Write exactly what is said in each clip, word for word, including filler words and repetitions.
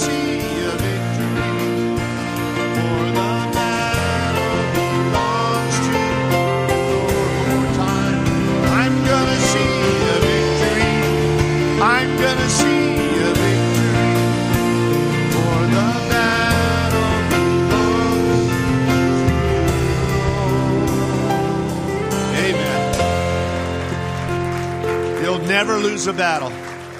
see a victory, for the battle belongs to the Lord. One more time. I'm gonna see a victory. I'm gonna see a victory, for the battle belongs to the Lord. Amen. You'll never lose a battle.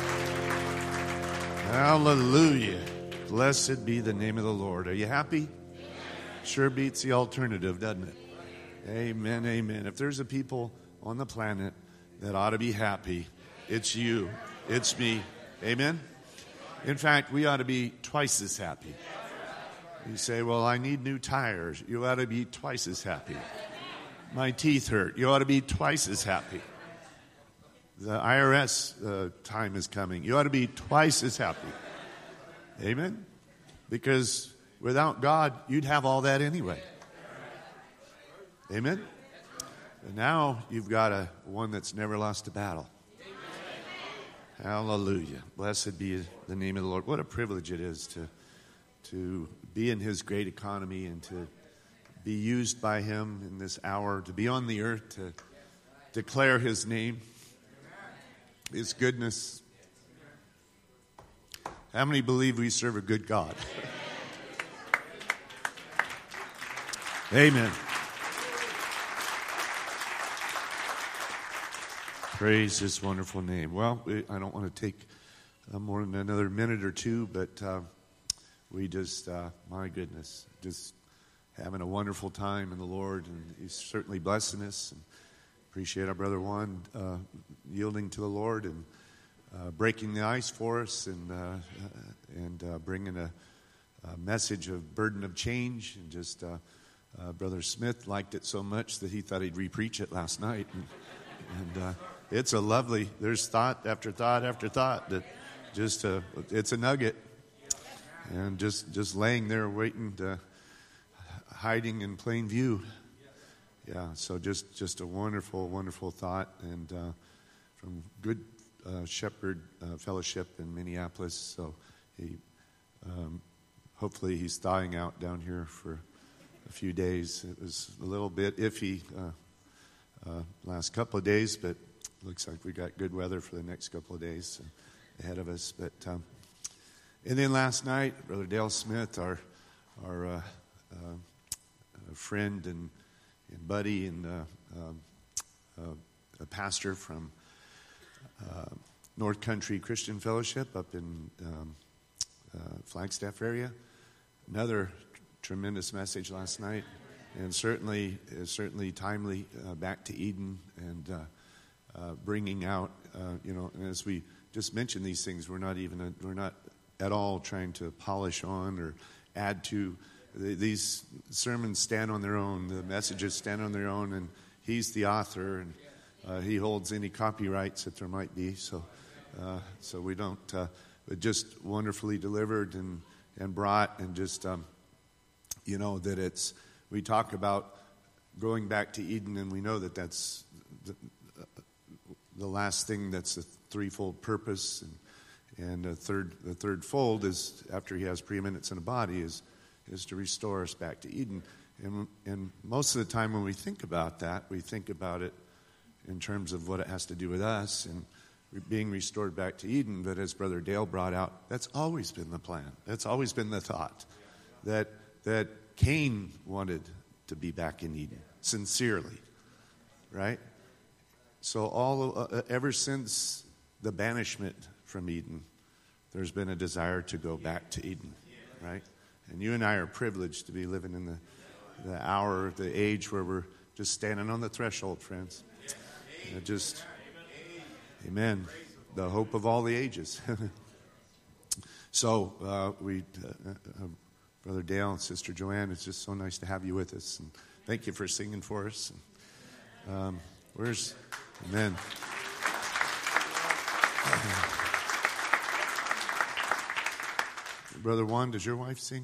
Hallelujah. Blessed be the name of the Lord. Are you happy? Sure beats the alternative, doesn't it? Amen, amen. If there's a people on the planet that ought to be happy, it's you. It's me. Amen? In fact, we ought to be twice as happy. You say, well, I need new tires. You ought to be twice as happy. My teeth hurt. You ought to be twice as happy. The I R S uh, time is coming. You ought to be twice as happy. Amen? Because without God, you'd have all that anyway. Amen? And now you've got a one that's never lost a battle. Hallelujah. Blessed be the name of the Lord. What a privilege it is to, to be in His great economy and to be used by Him in this hour, to be on the earth, to declare His name, His goodness. How many believe we serve a good God? Amen. Praise His wonderful name. Well, we, I don't want to take uh, more than another minute or two, but uh, we just, uh, my goodness, just having a wonderful time in the Lord, and He's certainly blessing us. And appreciate our brother Juan uh, yielding to the Lord and uh, breaking the ice for us, and uh, and uh, bringing a, a message of burden of change. And just uh, uh, Brother Smith liked it so much that he thought he'd re-preach it last night. And, and uh, it's a lovely. There's thought after thought after thought that just uh, it's a nugget, and just just laying there waiting to hiding in plain view. Yeah, so just, just a wonderful, wonderful thought, and uh, from Good uh, Shepherd uh, Fellowship in Minneapolis. So he, um, hopefully he's thawing out down here for a few days. It was a little bit iffy uh, uh, last couple of days, but looks like we got good weather for the next couple of days ahead of us. But um, and then last night, Brother Dale Smith, our our uh, uh, friend and and buddy and uh, um, uh, a pastor from uh, North Country Christian Fellowship up in um, uh, Flagstaff area. Another t- tremendous message last night, and certainly uh, certainly timely uh, back to Eden, and uh, uh, bringing out uh, you know. And as we just mentioned these things, we're not even a, we're not at all trying to polish on or add to. These sermons stand on their own. The messages stand on their own, and he's the author, and uh, he holds any copyrights that there might be. So, uh, so we don't. Uh, but just wonderfully delivered and and brought, and just um, you know that it's. We talk about going back to Eden, and we know that that's the, uh, the last thing. That's a threefold purpose, and and a third. The third fold is after he has preeminence in a body is. is to restore us back to Eden. And, and most of the time when we think about that, we think about it in terms of what it has to do with us and being restored back to Eden. But as Brother Dale brought out, that's always been the plan. That's always been the thought, that that Cain wanted to be back in Eden, sincerely, right? So all uh, ever since the banishment from Eden, there's been a desire to go back to Eden, right? And you and I are privileged to be living in the, the hour, the age where we're just standing on the threshold, friends. And just, amen, the hope of all the ages. So, uh, we, uh, uh, Brother Dale and Sister Joanne, it's just so nice to have you with us. And thank you for singing for us. And, um, where's, amen. Brother Juan, does your wife sing?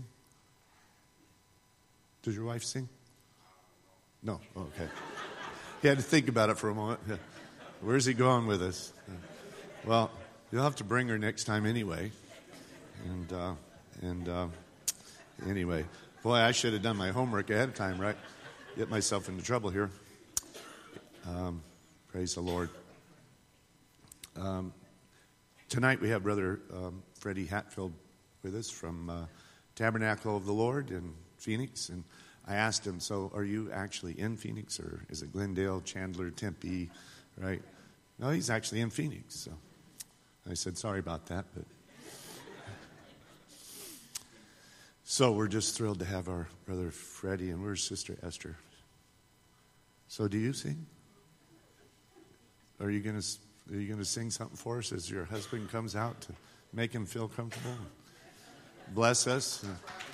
Does your wife sing? No? Okay. He had to think about it for a moment. Where's he going with us? Well, you'll have to bring her next time anyway. And uh, And uh, anyway, boy, I should have done my homework ahead of time, right? Get myself into trouble here. Um, praise the Lord. Um, tonight we have Brother um, Freddie Hatfield with us from uh, Tabernacle of the Lord in Phoenix. And I asked him, so are you actually in Phoenix, or is it Glendale, Chandler, Tempe, right? No, he's actually in Phoenix. So I said, sorry about that. But so we're just thrilled to have our Brother Freddie, and where's Sister Esther? So do you sing? Are you going to are you going to sing something for us as your husband comes out to make him feel comfortable? Bless us.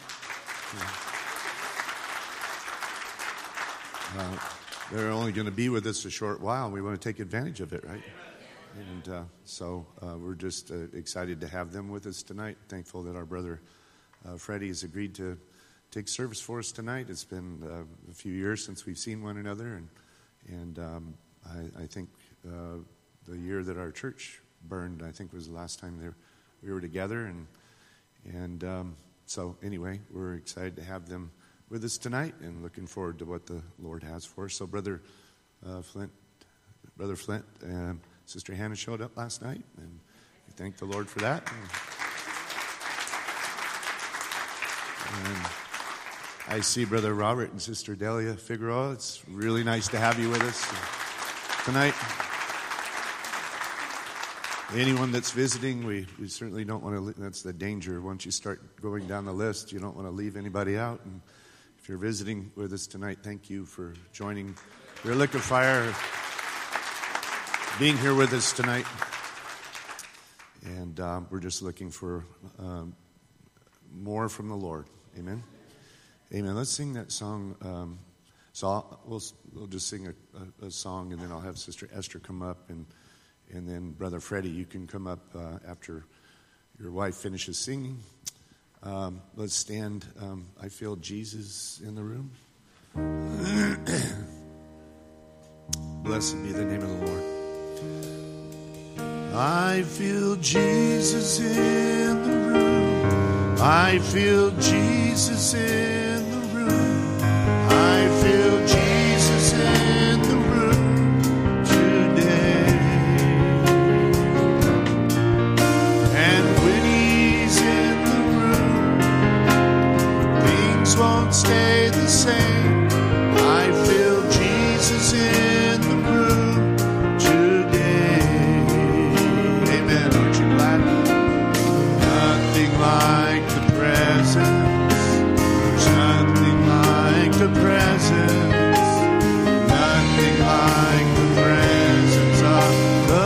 Uh, they're only going to be with us a short while. We want to take advantage of it, right? And uh, so uh, we're just uh, excited to have them with us tonight. Thankful that our brother uh, Freddie has agreed to take service for us tonight. It's been uh, a few years since we've seen one another, and and um, I, I think uh, the year that our church burned, I think was the last time there we were together, and and um, so anyway, we're excited to have them with us tonight, and looking forward to what the Lord has for us. So, brother uh, Flint, brother Flint, and Sister Hannah showed up last night, and we thank the Lord for that. And, and I see Brother Robert and Sister Delia Figueroa. It's really nice to have you with us tonight. Anyone that's visiting, we, we certainly don't want to, that's the danger. Once you start going down the list, you don't want to leave anybody out. And if you're visiting with us tonight, thank you for joining your Lick of Fire, being here with us tonight. And um, we're just looking for um, more from the Lord. Amen. Amen. Let's sing that song. Um, so I'll, we'll we'll just sing a, a, a song, and then I'll have Sister Esther come up, and and then Brother Freddie, you can come up uh, after your wife finishes singing. Um, let's stand. Um, I feel Jesus in the room. Blessed be the name of the Lord. I feel Jesus in the room. I feel Jesus in the room. I feel Jesus in the room today. And when he's in the room, things won't stay the same. I feel Jesus in the room today. Amen. Aren't you glad? Nothing like the presence. There's nothing like the presence. Nothing like the presence of the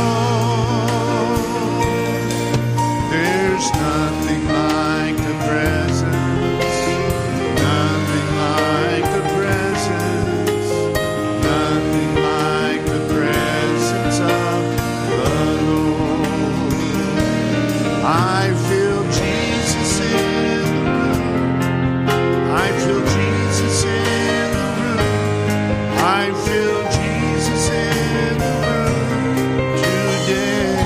Lord. There's nothing like the presence. Nothing like the presence. Nothing like the presence of the Lord. I feel Jesus in the room. I feel Jesus in the room. I feel Jesus in the room today.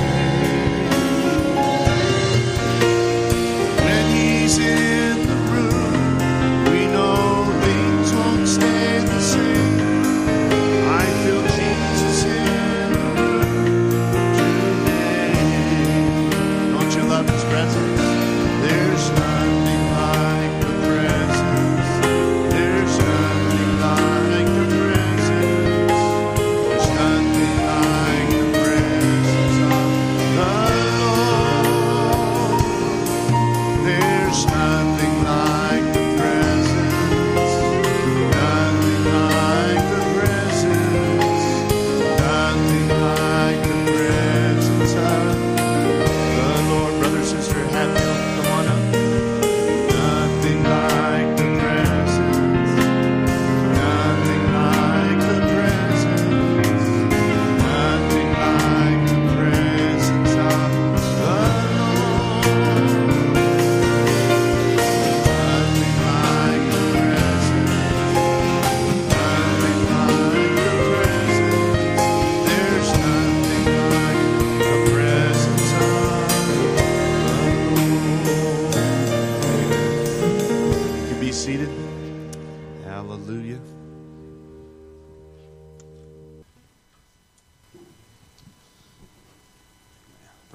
When he's in the room, we know things won't stay the same. I feel Jesus in the room today. Don't you love his presence? There's nothing like the presence. There's nothing like the presence. There's nothing like the presence of the Lord. There's nothing like the presence. Nothing like the presence. Nothing like the presence of the Lord. Brother, sister, Hatfield, come on up. Nothing like the presence. Nothing like the presence. Nothing like the presence of the Lord.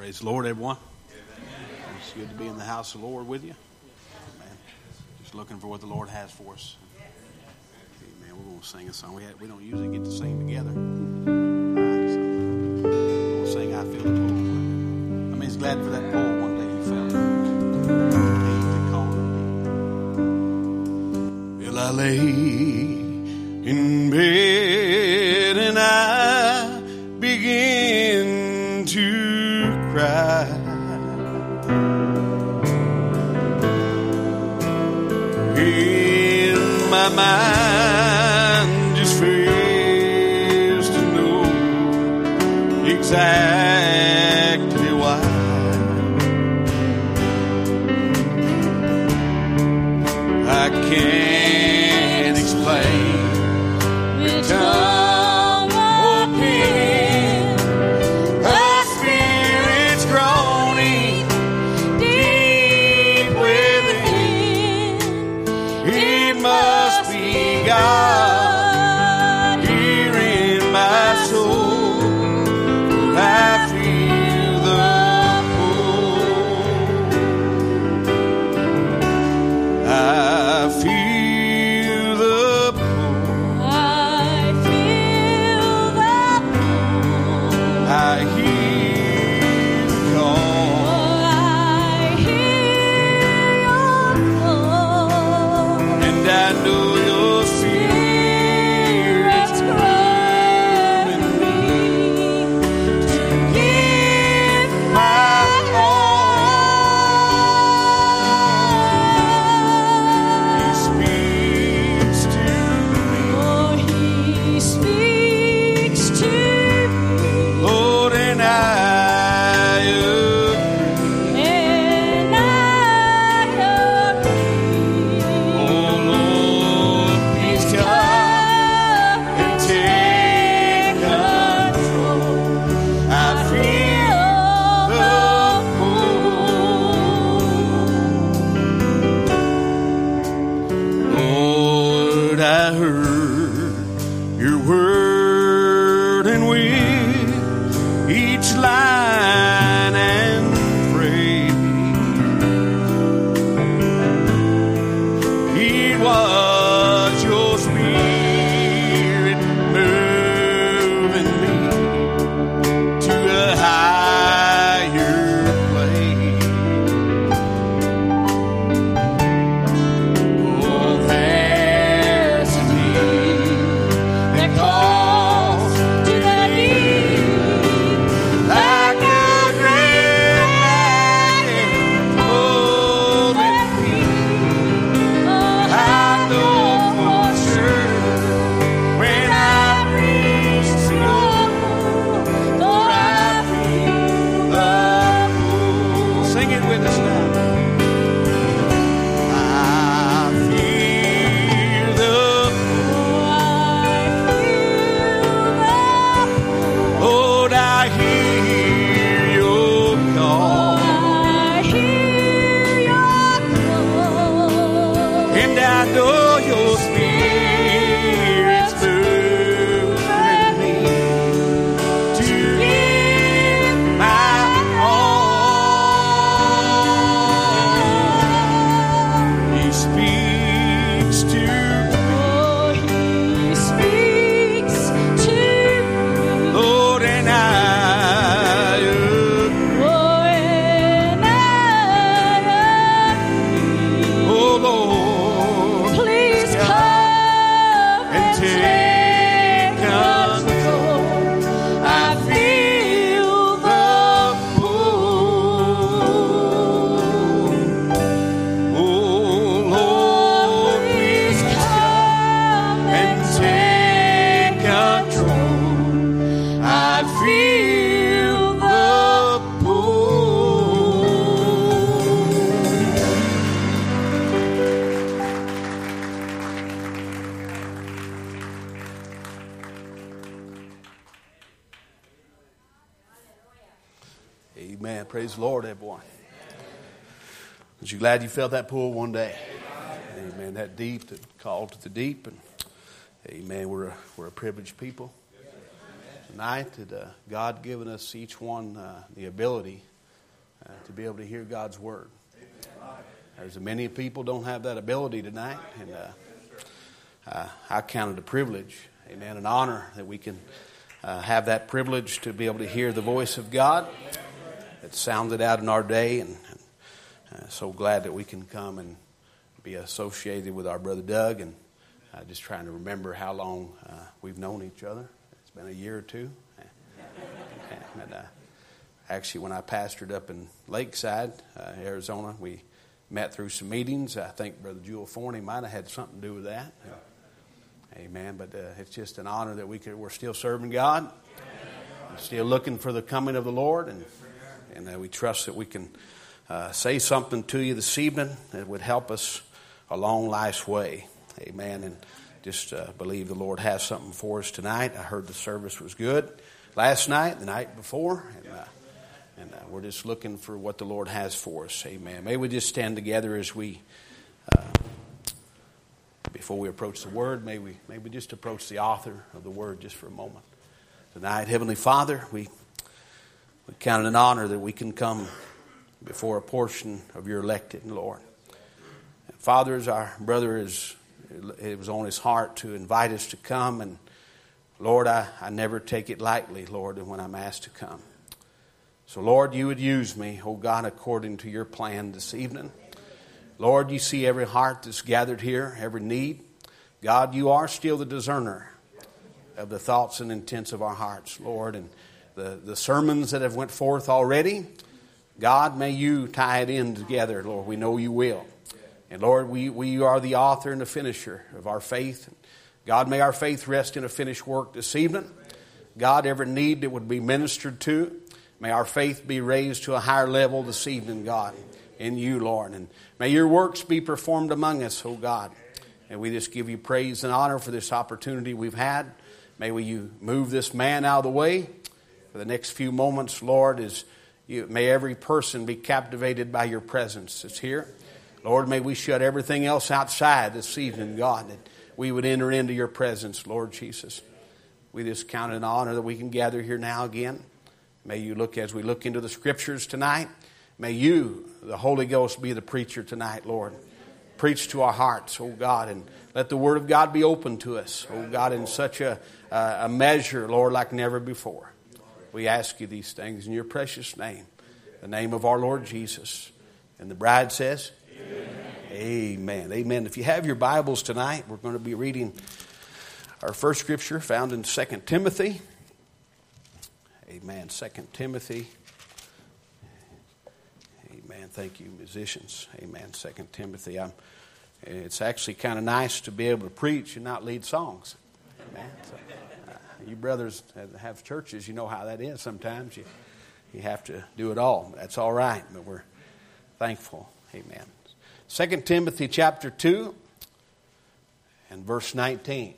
Praise the Lord, everyone. Amen. It's good to be in the house of the Lord with you. Amen. Just looking for what the Lord has for us. Amen. We're going to sing a song. We, had, we don't usually get to sing together. Uh, so we'll sing I Feel the Pull. I mean, he's glad for that pull one day he felt it. Well, I lay in bed and I begin to cry. In my mind just fails to know exactly why. I can't explain the tongue or pen. The Spirit's groaning deep within. It must be God here in my soul. I feel the pull. I feel the pull. I feel the pull. I hear the call. I hear your call. And I know your Spirit's Spirit's growing me to give my all. He speaks to me. For He speaks to me, Lord, and I agree. and I agree. Oh, Lord, please come and take control. I feel the pull. Lord, I heard your word, and with each line and phrase, it was your Spirit moving me to a higher place. Oh, there's a need that calls to the deep, like a great lion holding me. I know for sure when I reach the goal, for I feel the pull. Sing it with us now. I feel the pull. Lord, I hear your call. And I know your Spirit's moving me to give my all. He speaks to me, Lord, and I agree. Oh, Lord, Please come and take control. I feel the pull. Oh, Lord, please come and take control. I feel the pull. Amen. Praise the Lord, everyone. Aren't you glad you felt that pull one day? Amen. That deep, that call to the deep. And amen. We're a, we're a privileged people. Tonight, that uh, God given us each one uh, the ability uh, to be able to hear God's Word. There's many people don't have that ability tonight, and uh, uh, I count it a privilege, amen, an honor that we can uh, have that privilege to be able to hear the voice of God that sounded out in our day, and, and uh, so glad that we can come and be associated with our brother Doug, and uh, just trying to remember how long uh, we've known each other. It's been a year or two. And uh, actually, when I pastored up in Lakeside, uh, Arizona, we met through some meetings. I think Brother Jewel Forney might have had something to do with that. Yeah. Amen. But uh, it's just an honor that we could, we're still serving God. We're still looking for the coming of the Lord. And, and uh, we trust that we can uh, say something to you this evening that would help us along life's way. Amen. And just uh, believe the Lord has something for us tonight. I heard the service was good last night, the night before. And, uh, And uh, we're just looking for what the Lord has for us. Amen. May we just stand together as we, uh, before we approach the Word, may we, may we just approach the author of the Word just for a moment. Tonight, Heavenly Father, we, we count it an honor that we can come before a portion of your elected, Lord. And Father, as our brother is, it was on his heart to invite us to come. And Lord, I, I never take it lightly, Lord, when I'm asked to come. So, Lord, you would use me, oh God, according to your plan this evening. Lord, you see every heart that's gathered here, every need. God, you are still the discerner of the thoughts and intents of our hearts, Lord. And the, the sermons that have went forth already, God, may you tie it in together, Lord. We know you will. And, Lord, we, we are the author and the finisher of our faith. God, may our faith rest in a finished work this evening. God, every need that would be ministered to, may our faith be raised to a higher level this evening, God, in you, Lord. And may your works be performed among us, oh God. And we just give you praise and honor for this opportunity we've had. May we you move this man out of the way for the next few moments, Lord. As you, may every person be captivated by your presence that's here. Lord, may we shut everything else outside this evening, God, that we would enter into your presence, Lord Jesus. We just count it an honor that we can gather here now again. May you look as we look into the Scriptures tonight. May you, the Holy Ghost, be the preacher tonight, Lord. Preach to our hearts, oh God, and let the Word of God be open to us, oh God, in such a, uh, a measure, Lord, like never before. We ask you these things in your precious name, the name of our Lord Jesus. And the bride says, Amen. Amen. Amen. If you have your Bibles tonight, we're going to be reading our first Scripture found in Second Timothy. Amen. Second Timothy. Amen. Thank you, musicians. Amen. Second Timothy. I'm, it's actually kind of nice to be able to preach and not lead songs. Amen. So, uh, you brothers that have churches, you know how that is. Sometimes you you have to do it all. That's all right, but we're thankful. Amen. Second Timothy chapter two and verse nineteen.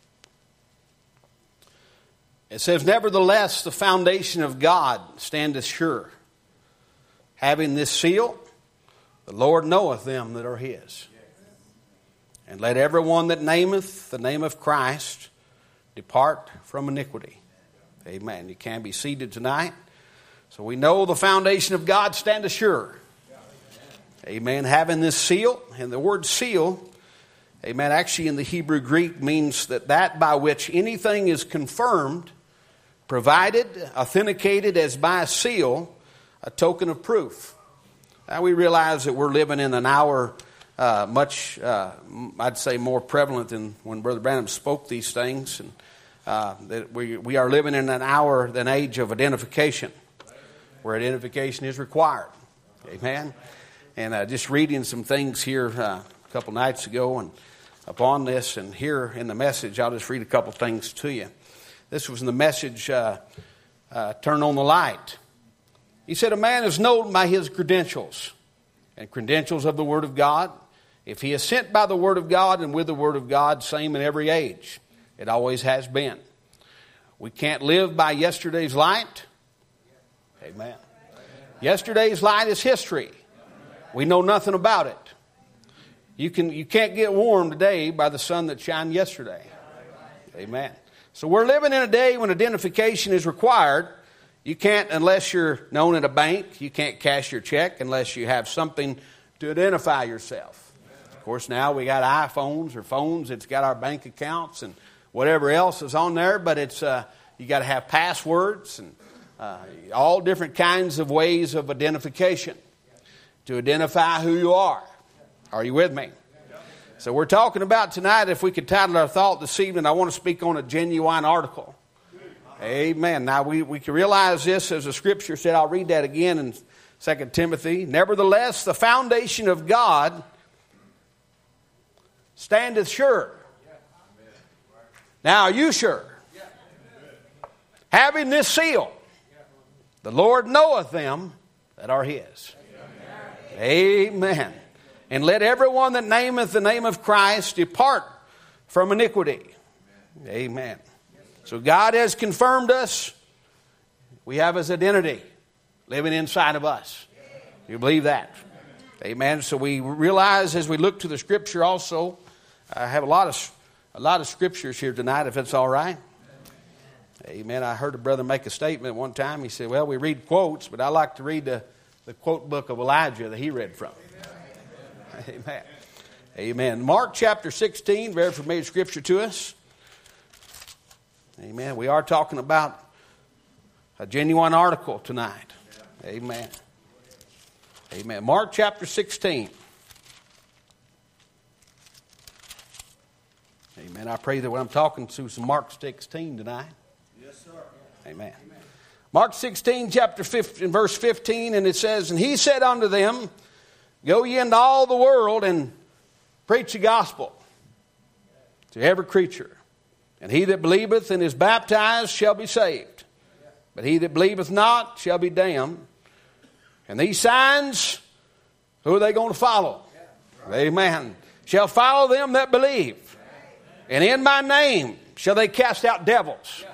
It says, nevertheless, the foundation of God standeth sure, having this seal, the Lord knoweth them that are his. And let everyone that nameth the name of Christ depart from iniquity. Amen. You can be seated tonight. So we know the foundation of God standeth sure. Amen. Having this seal, and the word seal, amen, actually in the Hebrew Greek means that that by which anything is confirmed, provided, authenticated as by a seal, a token of proof. Now we realize that we're living in an hour uh, much, uh, I'd say more prevalent than when Brother Branham spoke these things. And uh, that we, we are living in an hour, an age of identification, where identification is required. Amen. And uh, just reading some things here uh, a couple nights ago and upon this, and here in the message, I'll just read a couple things to you. This was in the message, uh, uh, Turn on the Light. He said, a man is known by his credentials, and credentials of the Word of God. If he is sent by the Word of God and with the Word of God, same in every age. It always has been. We can't live by yesterday's light. Amen. Yesterday's light is history. We know nothing about it. You can you can't get warm today by the sun that shined yesterday. Amen. So we're living in a day when identification is required, You can't, unless you're known at a bank, you can't cash your check unless you have something to identify yourself. Of course, now we got iPhones or phones. It's got our bank accounts and whatever else is on there, but it's uh, you got to have passwords and uh, all different kinds of ways of identification to identify who you are. Are you with me? So we're talking about tonight, if we could title our thought this evening, I want to speak on a genuine article. Amen. Now, we, we can realize this as the Scripture said. I'll read that again in Second Timothy. Nevertheless, the foundation of God standeth sure. Now, are you sure? Having this seal, the Lord knoweth them that are His. Amen. And let everyone that nameth the name of Christ depart from iniquity. Amen. So God has confirmed us. We have His identity living inside of us. You believe that? Amen. So we realize as we look to the Scripture also, I have a lot of a lot of scriptures here tonight, if it's all right. Amen. I heard a brother make a statement one time. He said, well, we read quotes, but I like to read the, the quote book of Elijah that he read from. Amen. Amen. Mark chapter sixteen, very familiar scripture to us. Amen. We are talking about a genuine article tonight. Amen. Amen. Mark chapter sixteen. Amen. I pray that when I'm talking to some Mark sixteen tonight. Yes, sir. Amen. Amen. Mark sixteen, chapter fifteen, verse fifteen, and it says, and He said unto them, go ye into all the world and preach the gospel to every creature. And he that believeth and is baptized shall be saved. But he that believeth not shall be damned. And these signs, who are they going to follow? Amen. Shall follow them that believe. And in my name shall they cast out devils.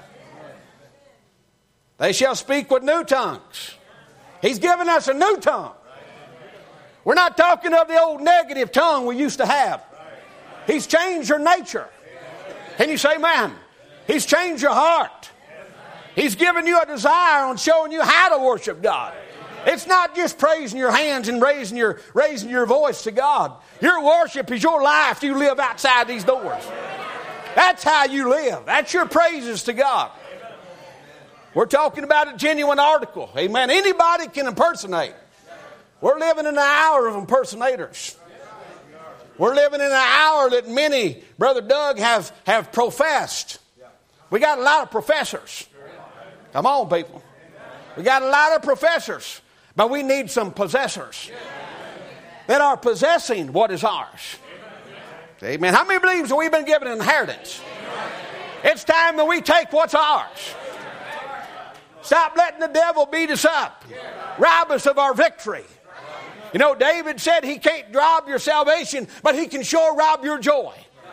They shall speak with new tongues. He's given us a new tongue. We're not talking of the old negative tongue we used to have. He's changed your nature. Can you say amen? He's changed your heart. He's given you a desire on showing you how to worship God. It's not just praising your hands and raising your, raising your voice to God. Your worship is your life. You live outside these doors. That's how you live. That's your praises to God. We're talking about a genuine article. Amen. Anybody can impersonate. We're living in an hour of impersonators. We're living in an hour that many, Brother Doug, have, have professed. We got a lot of professors. Come on, people. We got a lot of professors, but we need some possessors that are possessing what is ours. Amen. How many believes that we've been given an inheritance? It's time that we take what's ours. Stop letting the devil beat us up, rob us of our victory. You know, David said he can't rob your salvation, but he can sure rob your joy.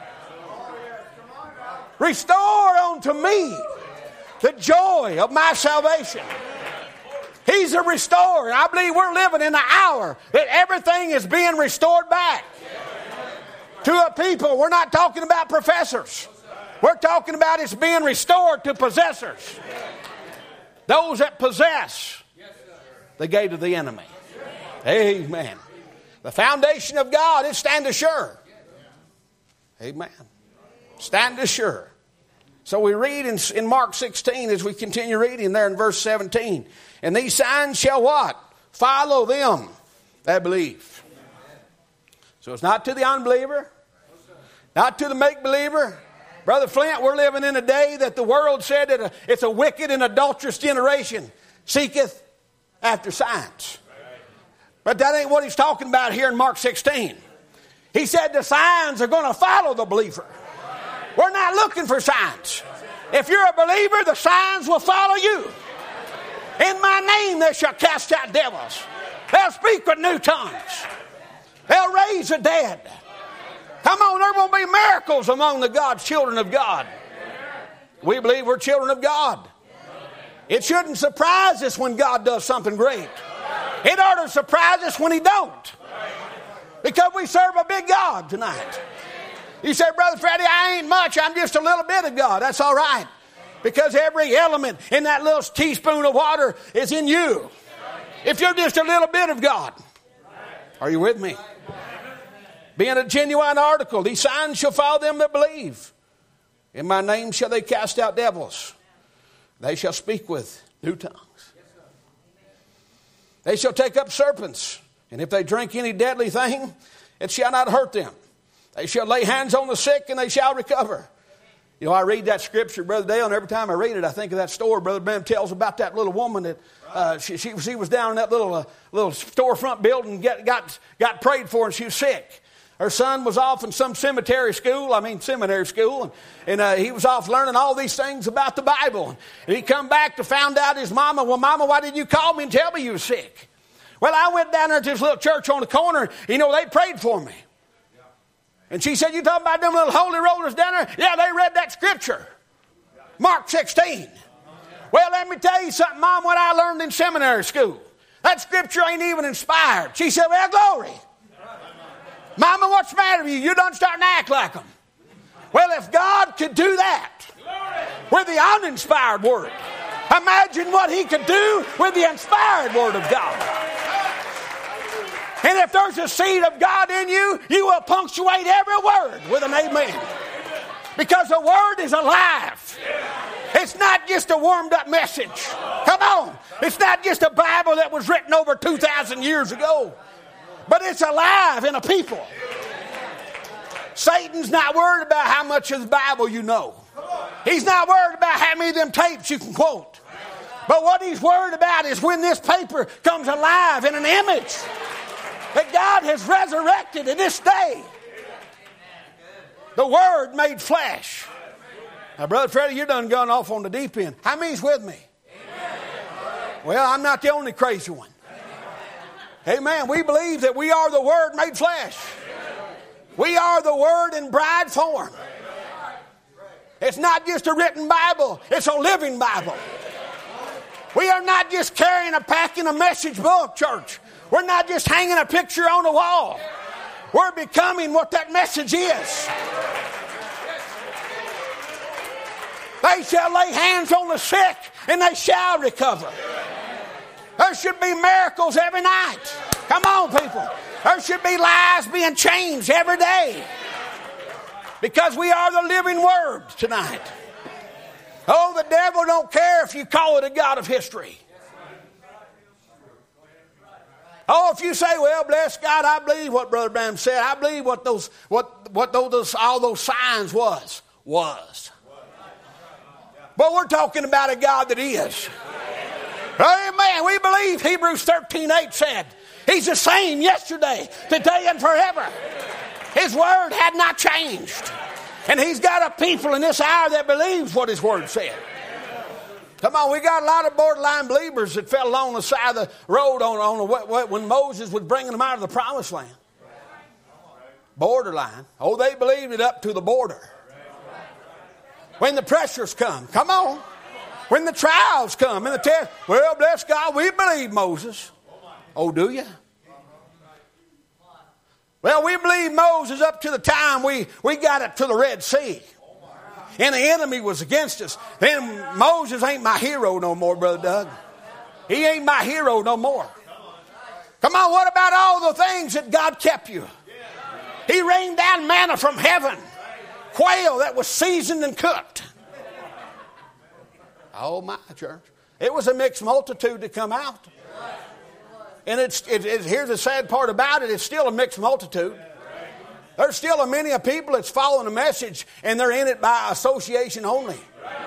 Restore unto me the joy of my salvation. He's a restorer. I believe we're living in an hour that everything is being restored back to a people. We're not talking about professors. We're talking about it's being restored to possessors. Those that possess the gate of the enemy. Amen. The foundation of God, it stand assured. Amen. Stand assured. So we read in, in Mark sixteen as we continue reading there in verse seventeen. And these signs shall what? Follow them that believe. So it's not to the unbeliever. Not to the make-believer. Brother Flint, we're living in a day that the world said that it's a wicked and adulterous generation seeketh after signs. But that ain't what he's talking about here in Mark sixteen. He said the signs are going to follow the believer. We're not looking for signs. If you're a believer, the signs will follow you. In my name they shall cast out devils. They'll speak with new tongues. They'll raise the dead. Come on, there will be miracles among the God's children of God. We believe we're children of God. It shouldn't surprise us when God does something great. It ought to surprise us when He don't. Because we serve a big God tonight. You say, Brother Freddie, I ain't much. I'm just a little bit of God. That's all right. Because every element in that little teaspoon of water is in you. If you're just a little bit of God. Are you with me? Being a genuine article, these signs shall follow them that believe. In my name shall they cast out devils. They shall speak with new tongues. They shall take up serpents. And if they drink any deadly thing, it shall not hurt them. They shall lay hands on the sick and they shall recover. You know, I read that scripture, Brother Dale, and every time I read it, I think of that story. Brother Bram tells about that little woman that uh, she, she, she was down in that little uh, little storefront building, get, got, got prayed for, and she was sick. Her son was off in some cemetery school, I mean seminary school, and, and uh, he was off learning all these things about the Bible. And he come back to find out his mama, well, Mama, why did you call me and tell me you were sick? Well, I went down there to this little church on the corner. You know, they prayed for me. And she said, you talking about them little holy rollers down there? Yeah, they read that scripture. Mark sixteen. Well, let me tell you something, Mom, what I learned in seminary school. That scripture ain't even inspired. She said, well, glory. Mama, what's the matter with you? You done starting to act like them. Well, if God could do that with the uninspired word, imagine what he could do with the inspired word of God. And if there's a seed of God in you, you will punctuate every word with an amen. Because the word is alive. It's not just a warmed up message. Come on. It's not just a Bible that was written over two thousand years ago. But it's alive in a people. Satan's not worried about how much of the Bible you know. He's not worried about how many of them tapes you can quote. But what he's worried about is when this paper comes alive in an image that God has resurrected in this day. The Word made flesh. Now, Brother Freddie, you're done gone off on the deep end. How many's with me? Well, I'm not the only crazy one. Amen. We believe that we are the Word made flesh. We are the Word in bride form. It's not just a written Bible. It's a living Bible. We are not just carrying a packing a message book, church. We're not just hanging a picture on the wall. We're becoming what that message is. They shall lay hands on the sick and they shall recover. There should be miracles every night. Come on, people. There should be lives being changed every day. Because we are the living Word tonight. Oh, the devil don't care if you call it a God of history. Oh, if you say, well, bless God, I believe what Brother Branham said. I believe what those, what, what those, all those signs was. Was. But we're talking about a God that is. Amen. We believe Hebrews thirteen eight said, He's the same yesterday, today, and forever. His word had not changed. And He's got a people in this hour that believes what His word said. Come on, we got a lot of borderline believers that fell along the side of the road on, on the, when Moses was bringing them out of the promised land. Borderline. Oh, they believed it up to the border. When the pressures come, come on. When the trials come and the test, well, bless God, we believe Moses. Oh, do you? Well, we believe Moses up to the time we, we got it to the Red Sea. And the enemy was against us. Then Moses ain't my hero no more, Brother Doug. He ain't my hero no more. Come on, what about all the things that God kept you? He rained down manna from heaven. Quail that was seasoned and cooked. Oh, my church. It was a mixed multitude to come out. And it's, it, it, here's the sad part about it. It's still a mixed multitude. There's still a many of people that's following the message and they're in it by association only.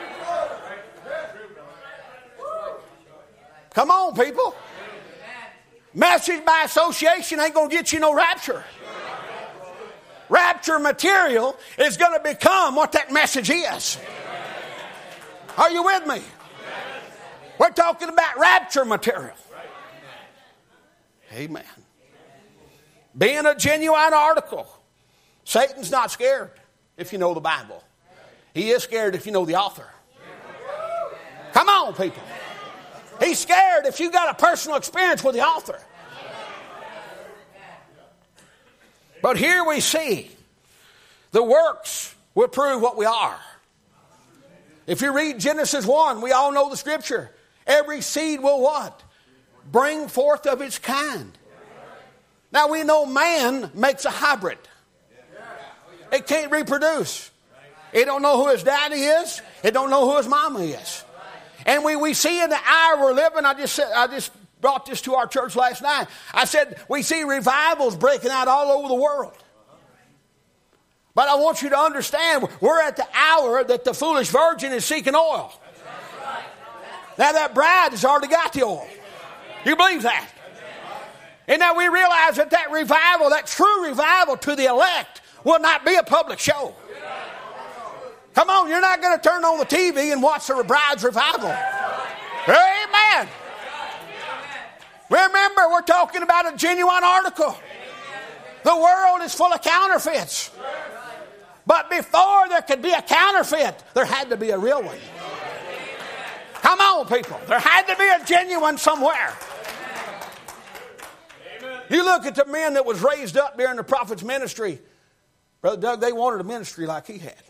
Come on, people. Message by association ain't going to get you no rapture. Rapture material is going to become what that message is. Are you with me? We're talking about rapture material. Amen. Being a genuine article. Satan's not scared if you know the Bible. He is scared if you know the author. Come on, people. He's scared if you got a personal experience with the author. But here we see the works will prove what we are. If you read Genesis one, we all know the scripture. Every seed will what? Bring forth of its kind. Now we know man makes a hybrid. It can't reproduce. It don't know who his daddy is. It don't know who his mama is. And we, we see in the hour we're living, I just said, I just brought this to our church last night. I said, we see revivals breaking out all over the world. But I want you to understand, we're at the hour that the foolish virgin is seeking oil. Now that bride has already got the oil. You believe that? And now we realize that that revival, that true revival to the elect, will not be a public show. Come on, you're not going to turn on the T V and watch the bride's revival. Amen. Remember, we're talking about a genuine article. The world is full of counterfeits. But before there could be a counterfeit, there had to be a real one. Come on, people. There had to be a genuine somewhere. You look at the men that was raised up during the prophet's ministry. Brother Doug, they wanted a ministry like he had.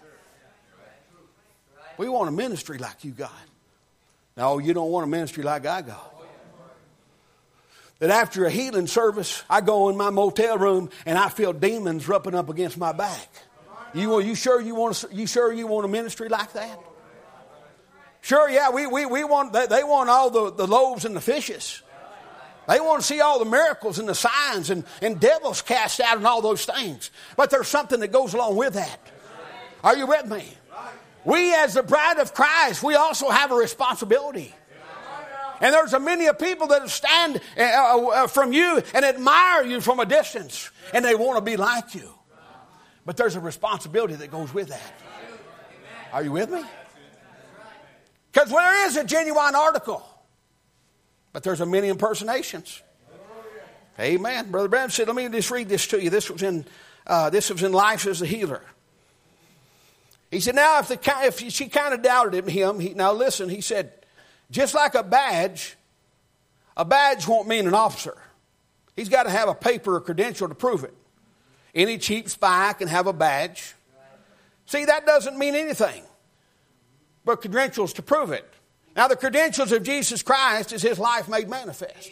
We want a ministry like you got. No, you don't want a ministry like I got. That after a healing service, I go in my motel room and I feel demons rubbing up against my back. You, you sure you want a, you sure you want a ministry like that? Sure, yeah, we, we, we want, they, they want all the, the loaves and the fishes. They want to see all the miracles and the signs and, and devils cast out and all those things. But there's something that goes along with that. Are you with me? We as the bride of Christ, we also have a responsibility. And there's a many of people that stand uh, uh, from you and admire you from a distance. And they want to be like you. But there's a responsibility that goes with that. Are you with me? Because there is a genuine article. But there's a many impersonations. Amen. Brother Branham said, let me just read this to you. This was in, uh, this was in Life as a Healer. He said, now if, the, if she kind of doubted him, he, now listen, he said, just like a badge, a badge won't mean an officer. He's got to have a paper or credential to prove it. Any cheap spy can have a badge. See, that doesn't mean anything but credentials to prove it. Now, the credentials of Jesus Christ is his life made manifest.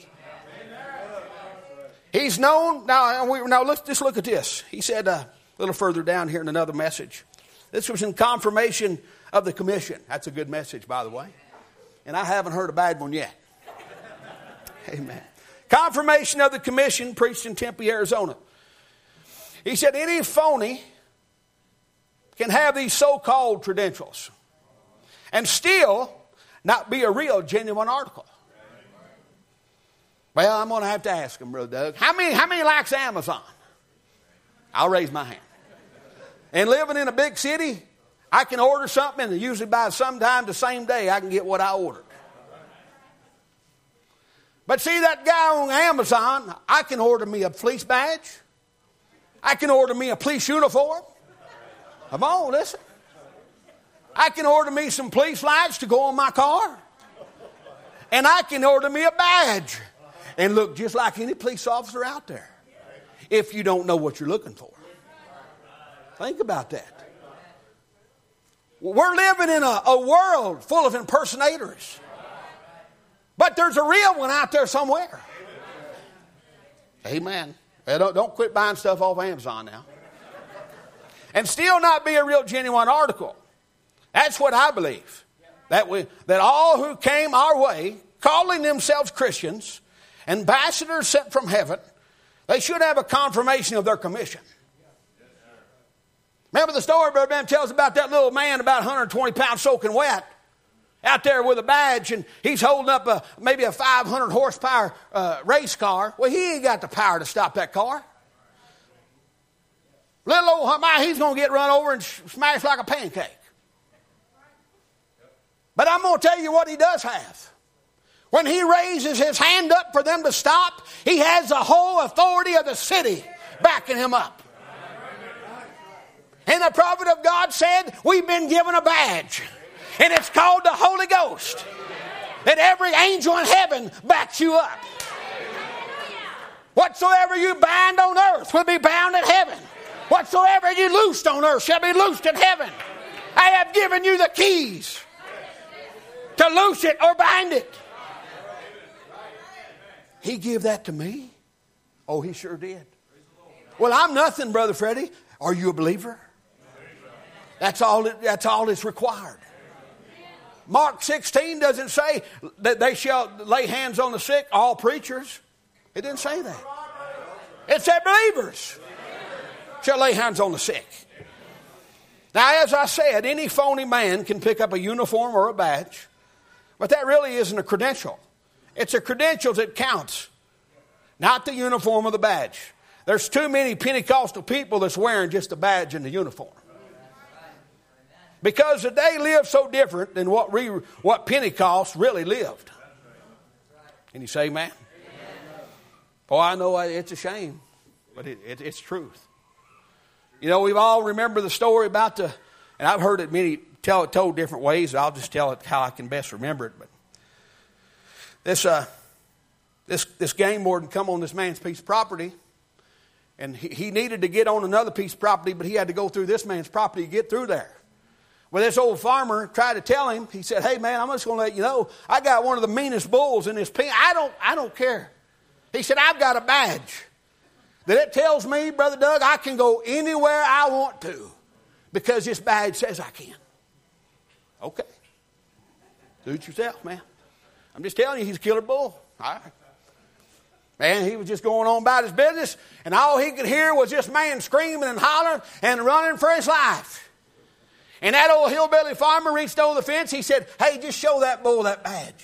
He's known. Now, we, now let's just look at this. He said uh, a little further down here in another message. This was in confirmation of the commission. That's a good message, by the way. And I haven't heard a bad one yet. Amen. Confirmation of the commission, preached in Tempe, Arizona. He said any phony can have these so-called credentials and still not be a real, genuine article. Well, I'm going to have to ask him, Brother Doug. How many, how many likes Amazon? I'll raise my hand. And living in a big city, I can order something and usually by sometime the same day I can get what I ordered. But see that guy on Amazon, I can order me a police badge. I can order me a police uniform. Come on, listen. I can order me some police lights to go on my car. And I can order me a badge and look just like any police officer out there. If you don't know what you're looking for. Think about that. We're living in a, a world full of impersonators. But there's a real one out there somewhere. Amen. Hey, don't, don't quit buying stuff off Amazon now. And still not be a real genuine article. That's what I believe. That we, that all who came our way, calling themselves Christians, ambassadors sent from heaven, they should have a confirmation of their commission. Remember the story Brother Ben tells about that little man about one hundred twenty pounds soaking wet out there with a badge, and he's holding up a, maybe a five hundred horsepower uh, race car. Well, he ain't got the power to stop that car. Little old Hummer, he's going to get run over and smashed like a pancake. But I'm going to tell you what he does have. When he raises his hand up for them to stop, he has the whole authority of the city backing him up. And the prophet of God said, we've been given a badge. And it's called the Holy Ghost. That every angel in heaven backs you up. Whatsoever you bind on earth will be bound in heaven. Whatsoever you loosed on earth shall be loosed in heaven. I have given you the keys to loose it or bind it. He gave that to me. Oh, he sure did. Well, I'm nothing, Brother Freddie. Are you a believer? That's all, it, that's all that's required. Mark sixteen doesn't say that they shall lay hands on the sick, all preachers. It didn't say that. It said believers shall lay hands on the sick. Now, as I said, any phony man can pick up a uniform or a badge, but that really isn't a credential. It's a credential that counts, not the uniform or the badge. There's too many Pentecostal people that's wearing just the badge and the uniform. Because they live so different than what we, what Pentecost really lived. Can you say amen? Oh, I know it's a shame, but it, it, it's truth. You know, we've all remember the story about the, and I've heard it many tell it told different ways. I'll just tell it how I can best remember it. But this uh, this this game warden come on this man's piece of property, and he, he needed to get on another piece of property, but he had to go through this man's property to get through there. Well, this old farmer tried to tell him. He said, "Hey, man, I'm just going to let you know I got one of the meanest bulls in this pen. I don't I don't care." He said, "I've got a badge that it tells me, Brother Doug, I can go anywhere I want to because this badge says I can." Okay. Do it yourself, man. I'm just telling you, he's a killer bull. All right. Man, he was just going on about his business, and all he could hear was this man screaming and hollering and running for his life. And that old hillbilly farmer reached over the fence. He said, "Hey, just show that bull that badge."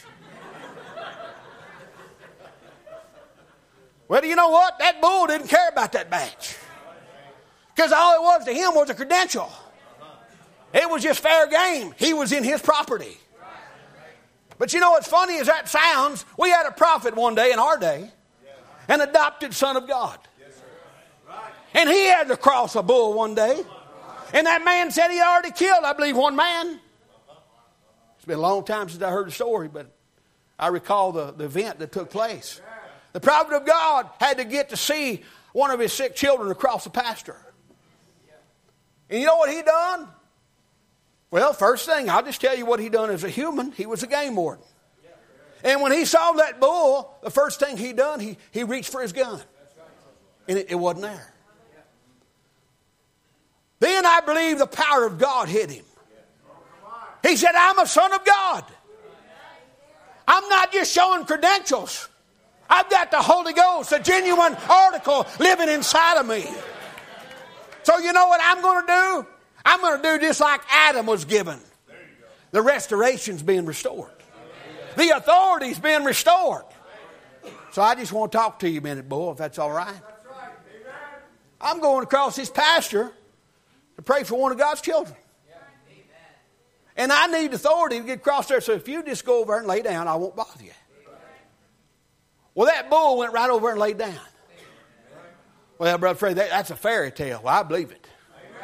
Well, you know what? That bull didn't care about that badge. Because all it was to him was a credential. It was just fair game. He was in his property. But you know what's funny as that sounds? We had a prophet one day in our day, an adopted son of God. And he had to cross a bull one day. And that man said he already killed, I believe, one man. It's been a long time since I heard the story, but I recall the, the event that took place. The prophet of God had to get to see one of his sick children across the pasture. And you know what he done? Well, first thing, I'll just tell you what he done as a human. He was a game warden. And when he saw that bull, the first thing he done, he, he reached for his gun. And it, it wasn't there. Then I believe the power of God hit him. He said, "I'm a son of God. I'm not just showing credentials. I've got the Holy Ghost, a genuine article living inside of me. So you know what I'm going to do? I'm going to do just like Adam was given. The restoration's being restored. The authority's being restored. So I just want to talk to you a minute, bull, if that's all right. I'm going across this pasture to pray for one of God's children. And I need authority to get across there. So if you just go over and lay down, I won't bother you." Well, that bull went right over and laid down. Well, Brother Fred, that, that's a fairy tale. Well, I believe it.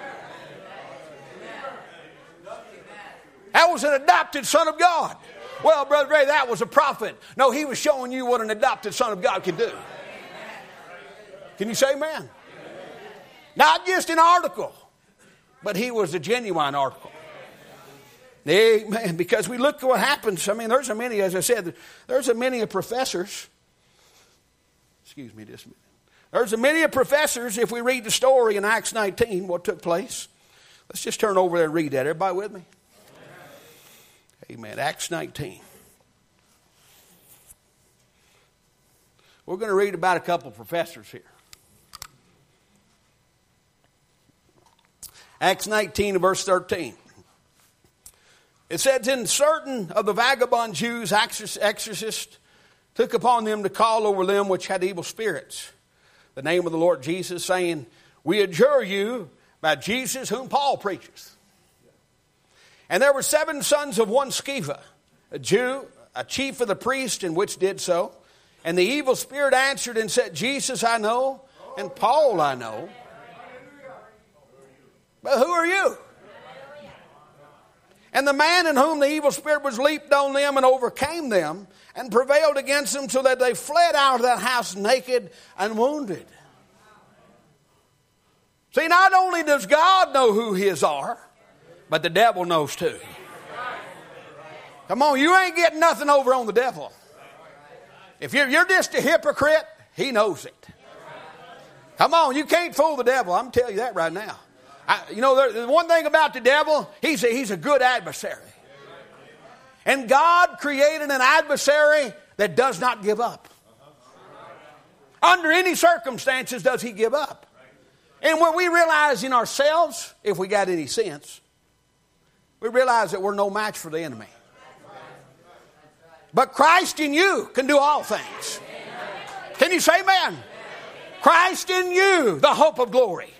That was an adopted son of God. Well, Brother Fred, that was a prophet. No, he was showing you what an adopted son of God can do. Can you say amen? Not just an article, but he was a genuine article. Amen. Because we look at what happens. I mean, there's a many, as I said, there's a many of professors. Excuse me just a minute. There's a many of professors, if we read the story in Acts nineteen, what took place. Let's just turn over there and read that. Everybody with me? Amen. Acts nineteen. We're going to read about a couple of professors here. Acts nineteen and verse thirteen. It says, "And certain of the vagabond Jews, exorcists, took upon them to call over them which had evil spirits the name of the Lord Jesus, saying, We adjure you by Jesus whom Paul preaches. And there were seven sons of one Sceva, a Jew, a chief of the priests, and which did so. And the evil spirit answered and said, Jesus I know, and Paul I know. But who are you? And the man in whom the evil spirit was leaped on them and overcame them and prevailed against them so that they fled out of that house naked and wounded." See, not only does God know who his are, but the devil knows too. Come on, you ain't getting nothing over on the devil. If you're, you're just a hypocrite, he knows it. Come on, you can't fool the devil. I'm telling you that right now. I, you know, there, the one thing about the devil, he's a, he's a good adversary. And God created an adversary that does not give up. Under any circumstances does he give up. And when we realize in ourselves, if we got any sense, we realize that we're no match for the enemy. But Christ in you can do all things. Can you say amen? Christ in you, the hope of glory.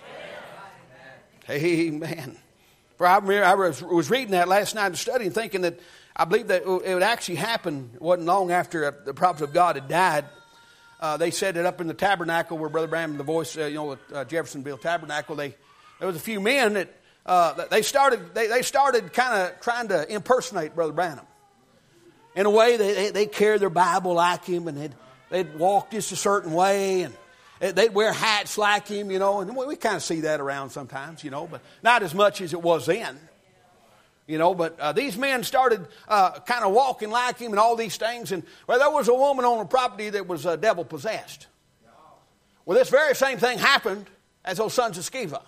Amen. For I, remember, I was, was reading that last night and studying, thinking that I believe that it would actually happen. It wasn't long after the prophets of God had died. Uh, they set it up in the tabernacle where Brother Branham, the voice, uh, you know, uh, Jeffersonville Tabernacle. They there was a few men that uh, they started. They, they started kind of trying to impersonate Brother Branham. In a way, they they, they carried their Bible like him, and they'd they'd walk just a certain way, and they'd wear hats like him, you know. And we, we kind of see that around sometimes, you know, but not as much as it was then. You know, but uh, these men started uh, kind of walking like him and all these things. And well, there was a woman on the property that was uh, devil possessed. Well, this very same thing happened as those sons of Sceva.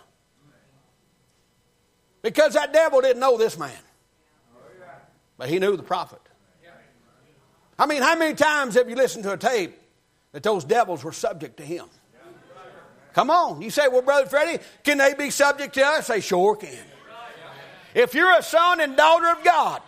Because that devil didn't know this man. But he knew the prophet. I mean, how many times have you listened to a tape that those devils were subject to him? Come on. You say, well, Brother Freddie, can they be subject to us? They sure can. If you're a son and daughter of God,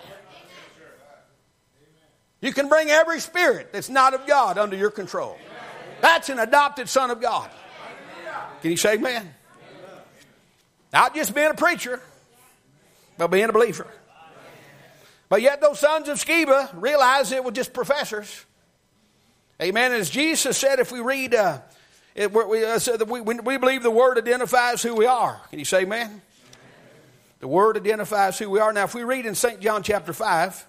you can bring every spirit that's not of God under your control. That's an adopted son of God. Can you say amen? Not just being a preacher, but being a believer. But yet those sons of Sceva realized it was just professors. Amen. As Jesus said, if we read, uh, it, we, uh, said that we, we believe the Word identifies who we are. Can you say amen? The Word identifies who we are. Now, if we read in Saint John chapter five,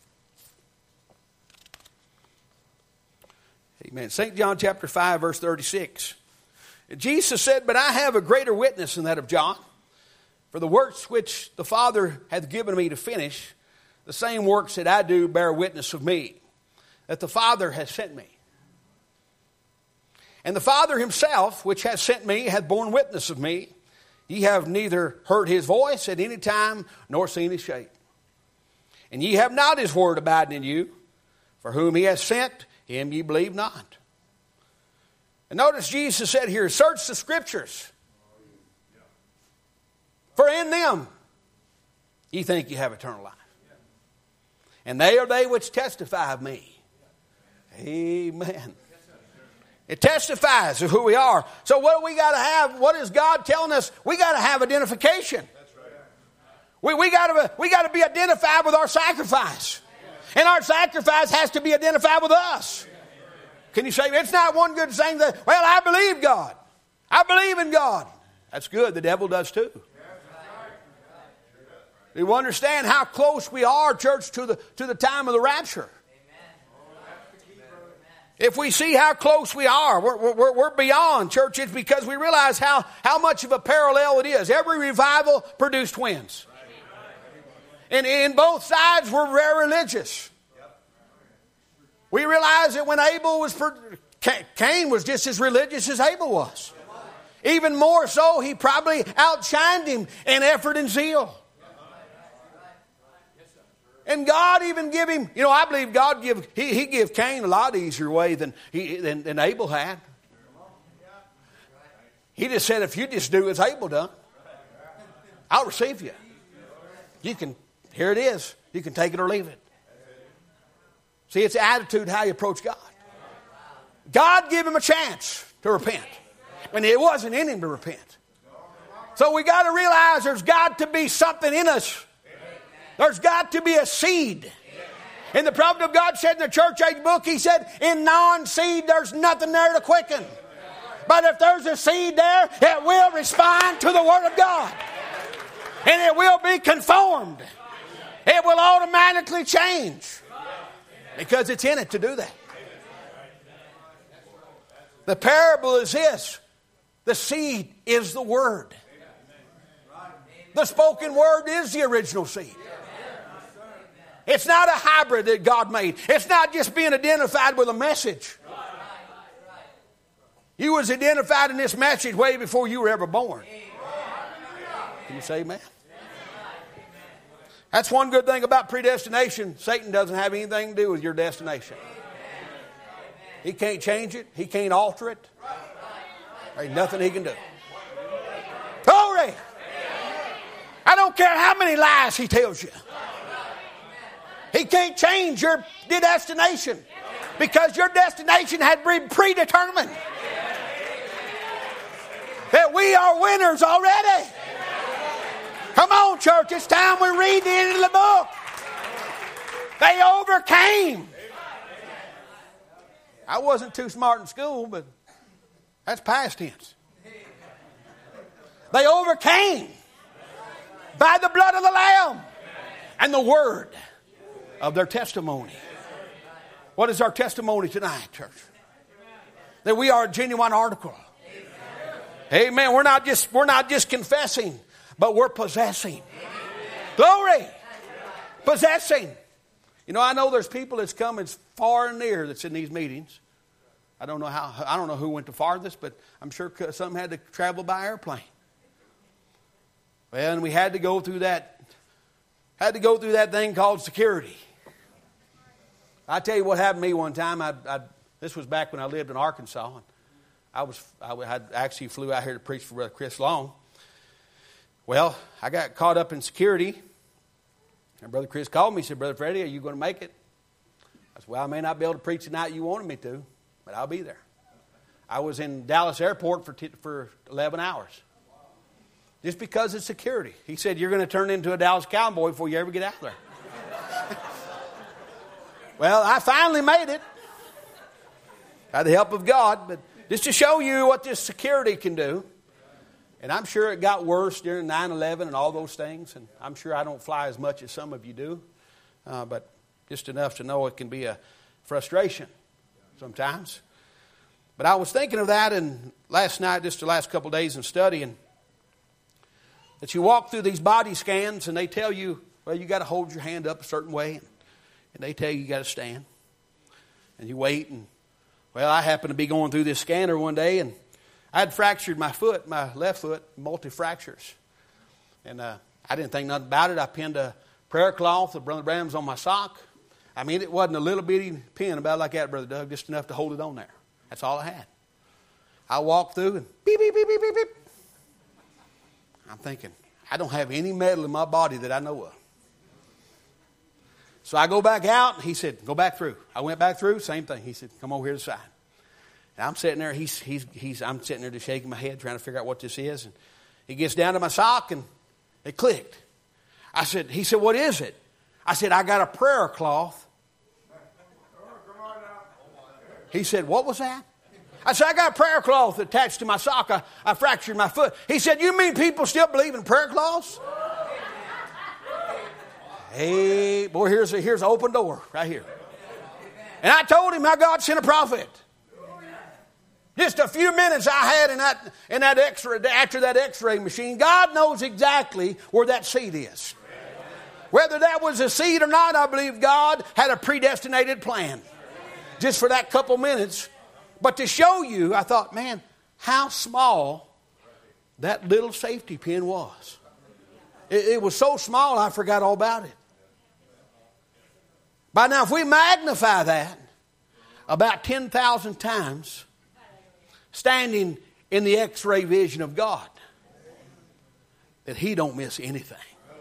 amen. Saint John chapter five, verse thirty-six. Jesus said, but I have a greater witness than that of John. For the works which the Father hath given me to finish, the same works that I do bear witness of me, that the Father has sent me. And the Father himself, which has sent me, hath borne witness of me. Ye have neither heard his voice at any time, nor seen his shape. And ye have not his word abiding in you. For whom he has sent, him ye believe not. And notice Jesus said here, search the scriptures. For in them ye think ye have eternal life. And they are they which testify of me. Amen. It testifies of who we are. So what do we got to have? What is God telling us? We got to have identification. We, we got to we got to be identified with our sacrifice. And our sacrifice has to be identified with us. Can you say, it's not one good thing that, well, I believe God. I believe in God. That's good. The devil does too. Do you understand how close we are, church, to the, to the time of the rapture? If we see how close we are, we're, we're, we're beyond, church. It's because we realize how, how much of a parallel it is. Every revival produced twins. And in both sides were very religious. We realize that when Abel was, Cain was just as religious as Abel was. Even more so, he probably outshined him in effort and zeal. And God even give him, you know, I believe God give he he give Cain a lot easier way than he than, than Abel had. He just said, if you just do as Abel done, I'll receive you. You can, here it is. You can take it or leave it. See, it's the attitude how you approach God. God gave him a chance to repent when it wasn't in him to repent. So we got to realize there's got to be something in us. There's got to be a seed. And the prophet of God said in the church age book, he said, in non-seed there's nothing there to quicken. But if there's a seed there, it will respond to the Word of God. And it will be conformed. It will automatically change. Because it's in it to do that. The parable is this. The seed is the Word. The spoken Word is the original seed. It's not a hybrid that God made. It's not just being identified with a message. You was identified in this message way before you were ever born. Can you say amen? That's one good thing about predestination. Satan doesn't have anything to do with your destination. He can't change it. He can't alter it. There's nothing he can do. Glory! I don't care how many lies he tells you. He can't change your destination because your destination had been predetermined. That we are winners already. Come on, church. It's time we read the end of the book. They overcame. I wasn't too smart in school, but that's past tense. They overcame by the blood of the Lamb and the word of their testimony. What is our testimony tonight, church? That we are a genuine article. Amen. We're not just we're not just confessing, but we're possessing. Glory. Possessing. You know, I know there's people that's come as far and near that's in these meetings. I don't know how I don't know who went the farthest, but I'm sure some had to travel by airplane. Well, and we had to go through that had to go through that thing called security. I tell you what happened to me one time. I, I this was back when I lived in Arkansas. And I was I had actually flew out here to preach for Brother Chris Long. Well, I got caught up in security. And Brother Chris called me and said, Brother Freddie, are you going to make it? I said, well, I may not be able to preach the night you wanted me to, but I'll be there. I was in Dallas Airport for t- for eleven hours. Just because of security. He said, you're going to turn into a Dallas Cowboy before you ever get out there. Well, I finally made it. By the help of God, but just to show you what this security can do. And I'm sure it got worse during nine eleven and all those things. And I'm sure I don't fly as much as some of you do. Uh, but just enough to know it can be a frustration sometimes. But I was thinking of that and last night, just the last couple of days in studying, that you walk through these body scans and they tell you, well, you got to hold your hand up a certain way. And, and they tell you you got to stand. And you wait and well, I happened to be going through this scanner one day, and I had fractured my foot, my left foot, multi-fractures. And uh, I didn't think nothing about it. I pinned a prayer cloth of Brother Branham's on my sock. I mean, it wasn't a little bitty pin about like that, Brother Doug, just enough to hold it on there. That's all I had. I walked through, and beep, beep, beep, beep, beep, beep. I'm thinking, I don't have any metal in my body that I know of. So I go back out, and he said, go back through. I went back through, same thing. He said, come over here to the side. And I'm sitting there, he's, he's, he's, I'm sitting there just shaking my head, trying to figure out what this is. And he gets down to my sock, and it clicked. I said, he said, what is it? I said, I got a prayer cloth. He said, what was that? I said, I got a prayer cloth attached to my sock. I, I fractured my foot. He said, you mean people still believe in prayer cloths? Hey, boy, here's a, here's an open door right here. And I told him how God sent a prophet. Just a few minutes I had in that in that X-ray, after that X-ray machine, God knows exactly where that seed is. Whether that was a seed or not, I believe God had a predestinated plan. Just for that couple minutes. But to show you, I thought, man, how small that little safety pin was. It, it was so small I forgot all about it. By now, if we magnify that about ten thousand times, standing in the X-ray vision of God, that He don't miss anything.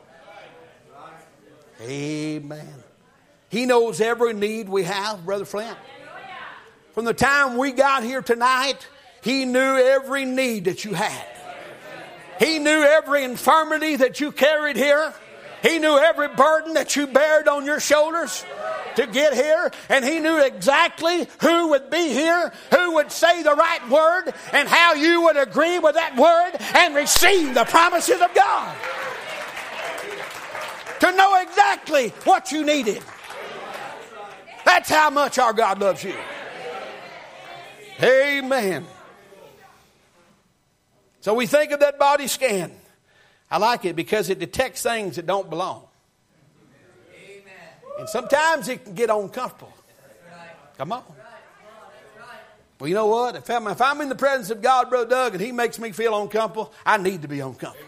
Amen. He knows every need we have, Brother Flint. From the time we got here tonight, He knew every need that you had. He knew every infirmity that you carried here. He knew every burden that you bared on your shoulders to get here. And He knew exactly who would be here, who would say the right word, and how you would agree with that word and receive the promises of God. To know exactly what you needed. That's how much our God loves you. Amen. So we think of that body scan. I like it because it detects things that don't belong. Amen. And sometimes it can get uncomfortable. Come on. Well, you know what? If I'm, if I'm in the presence of God, Brother Doug, and He makes me feel uncomfortable, I need to be uncomfortable.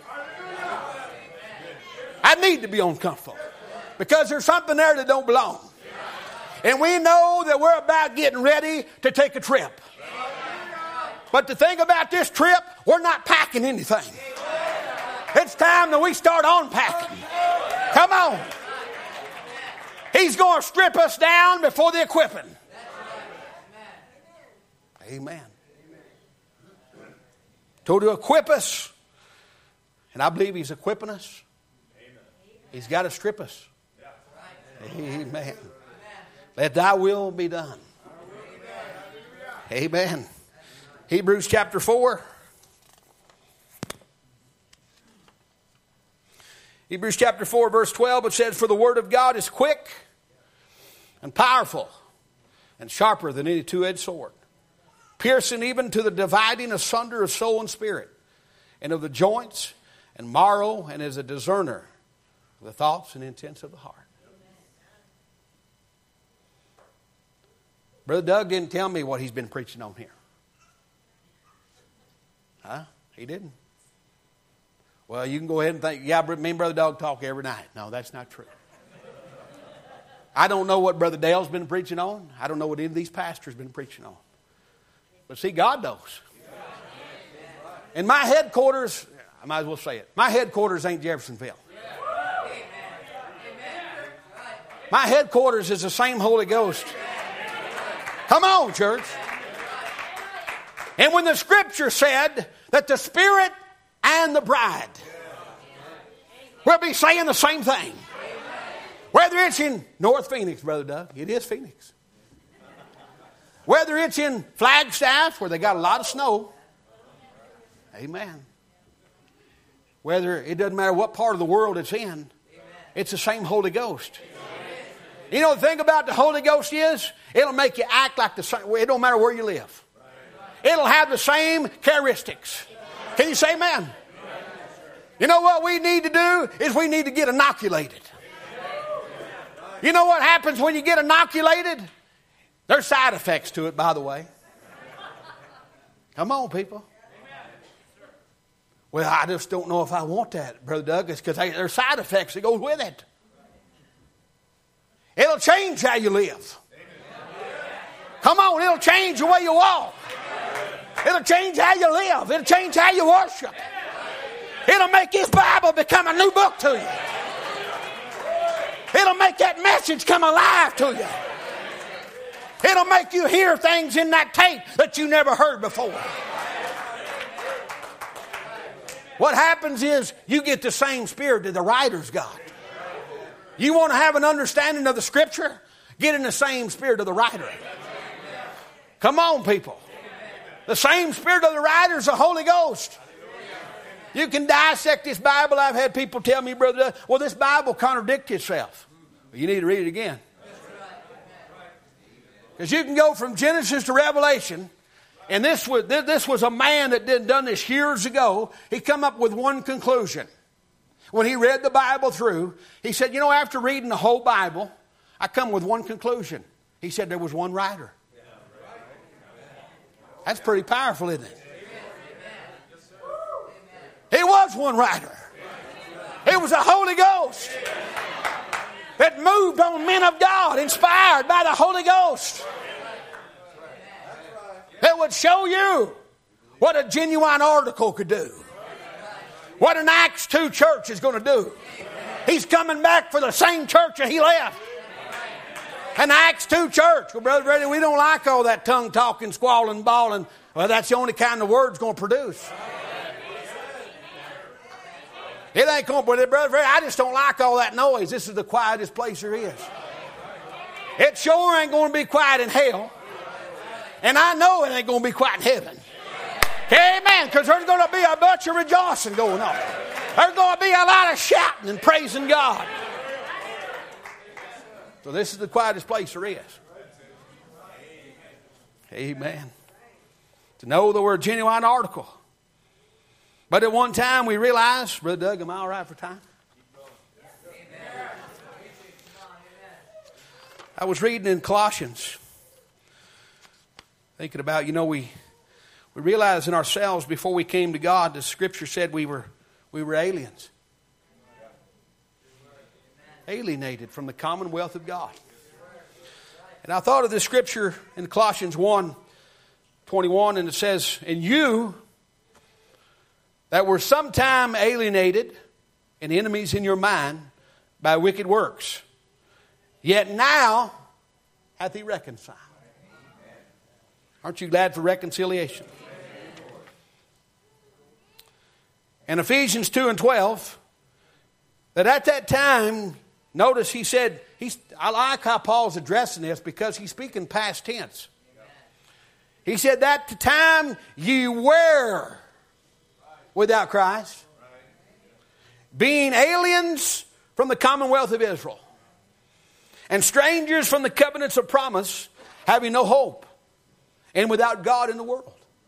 I need to be uncomfortable. Because there's something there that don't belong. And we know that we're about getting ready to take a trip. But the thing about this trip, we're not packing anything. It's time that we start unpacking. Come on. He's going to strip us down before the equipping. Amen. So to equip us, and I believe He's equipping us, He's got to strip us. Amen. Let thy will be done. Amen. Hebrews chapter four. Hebrews chapter four verse twelve, it says, for the word of God is quick and powerful and sharper than any two-edged sword, piercing even to the dividing asunder of soul and spirit, and of the joints and marrow, and is a discerner of the thoughts and intents of the heart. Brother Doug didn't tell me what he's been preaching on here. Huh? He didn't. Well, you can go ahead and think, yeah, me and Brother Doug talk every night. No, that's not true. I don't know what Brother Dale's been preaching on. I don't know what any of these pastors have been preaching on. But see, God knows. And my headquarters, I might as well say it, my headquarters ain't Jeffersonville. My headquarters is the same Holy Ghost. Come on, church. And when the scripture said that the Spirit and the bride will be saying the same thing. Whether it's in North Phoenix, Brother Doug, it is Phoenix. Whether it's in Flagstaff, where they got a lot of snow. Amen. Whether, it doesn't matter what part of the world it's in, it's the same Holy Ghost. You know the thing about the Holy Ghost is, it'll make you act like the same. It don't matter where you live. It'll have the same characteristics. Can you say amen? You know what we need to do is we need to get inoculated. You know what happens when you get inoculated? There's side effects to it, by the way. Come on, people. Well, I just don't know if I want that, Brother Doug. It's because there's side effects that go with it. It'll change how you live. Come on, it'll change the way you walk. It'll change how you live. It'll change how you worship. It'll make this Bible become a new book to you. It'll make that message come alive to you. It'll make you hear things in that tape that you never heard before. What happens is you get the same spirit that the writers got. You want to have an understanding of the scripture? Get in the same spirit of the writer. Come on, people. The same spirit of the writer is the Holy Ghost. You can dissect this Bible. I've had people tell me, brother, well, this Bible contradicts itself. Well, you need to read it again. Because you can go from Genesis to Revelation, and this was this was a man that did done this years ago. He come up with one conclusion. When he read the Bible through, he said, you know, after reading the whole Bible, I come with one conclusion. He said there was one writer. That's pretty powerful, isn't it? He was one writer. It was the Holy Ghost that moved on men of God, inspired by the Holy Ghost. That would show you what a genuine article could do. What an Acts two church is going to do. He's coming back for the same church that he left. An Acts two church. Well, Brother Brady, we don't like all that tongue talking, squalling, bawling. Well, that's the only kind of word it's going to produce. It ain't going to produce. Brother Brady, I just don't like all that noise. This is the quietest place there is. It sure ain't going to be quiet in hell. And I know it ain't going to be quiet in heaven. Amen. Because there's going to be a bunch of rejoicing going on. There's going to be a lot of shouting and praising God. So this is the quietest place there is. Amen. To know that we're a genuine article. But at one time we realized, Brother Doug, am I all right for time? I was reading in Colossians, thinking about, you know, we we realized in ourselves before we came to God, the Scripture said we were we were aliens. Alienated from the commonwealth of God. And I thought of the Scripture in Colossians one twenty-one, and it says, "And you that were sometime alienated and enemies in your mind by wicked works, yet now hath he reconciled." Aren't you glad for reconciliation? And Ephesians two and twelve, that at that time, notice he said, he's, I like how Paul's addressing this because he's speaking past tense. He said, "That the time ye were without Christ, being aliens from the commonwealth of Israel, and strangers from the covenants of promise, having no hope, and without God in the world."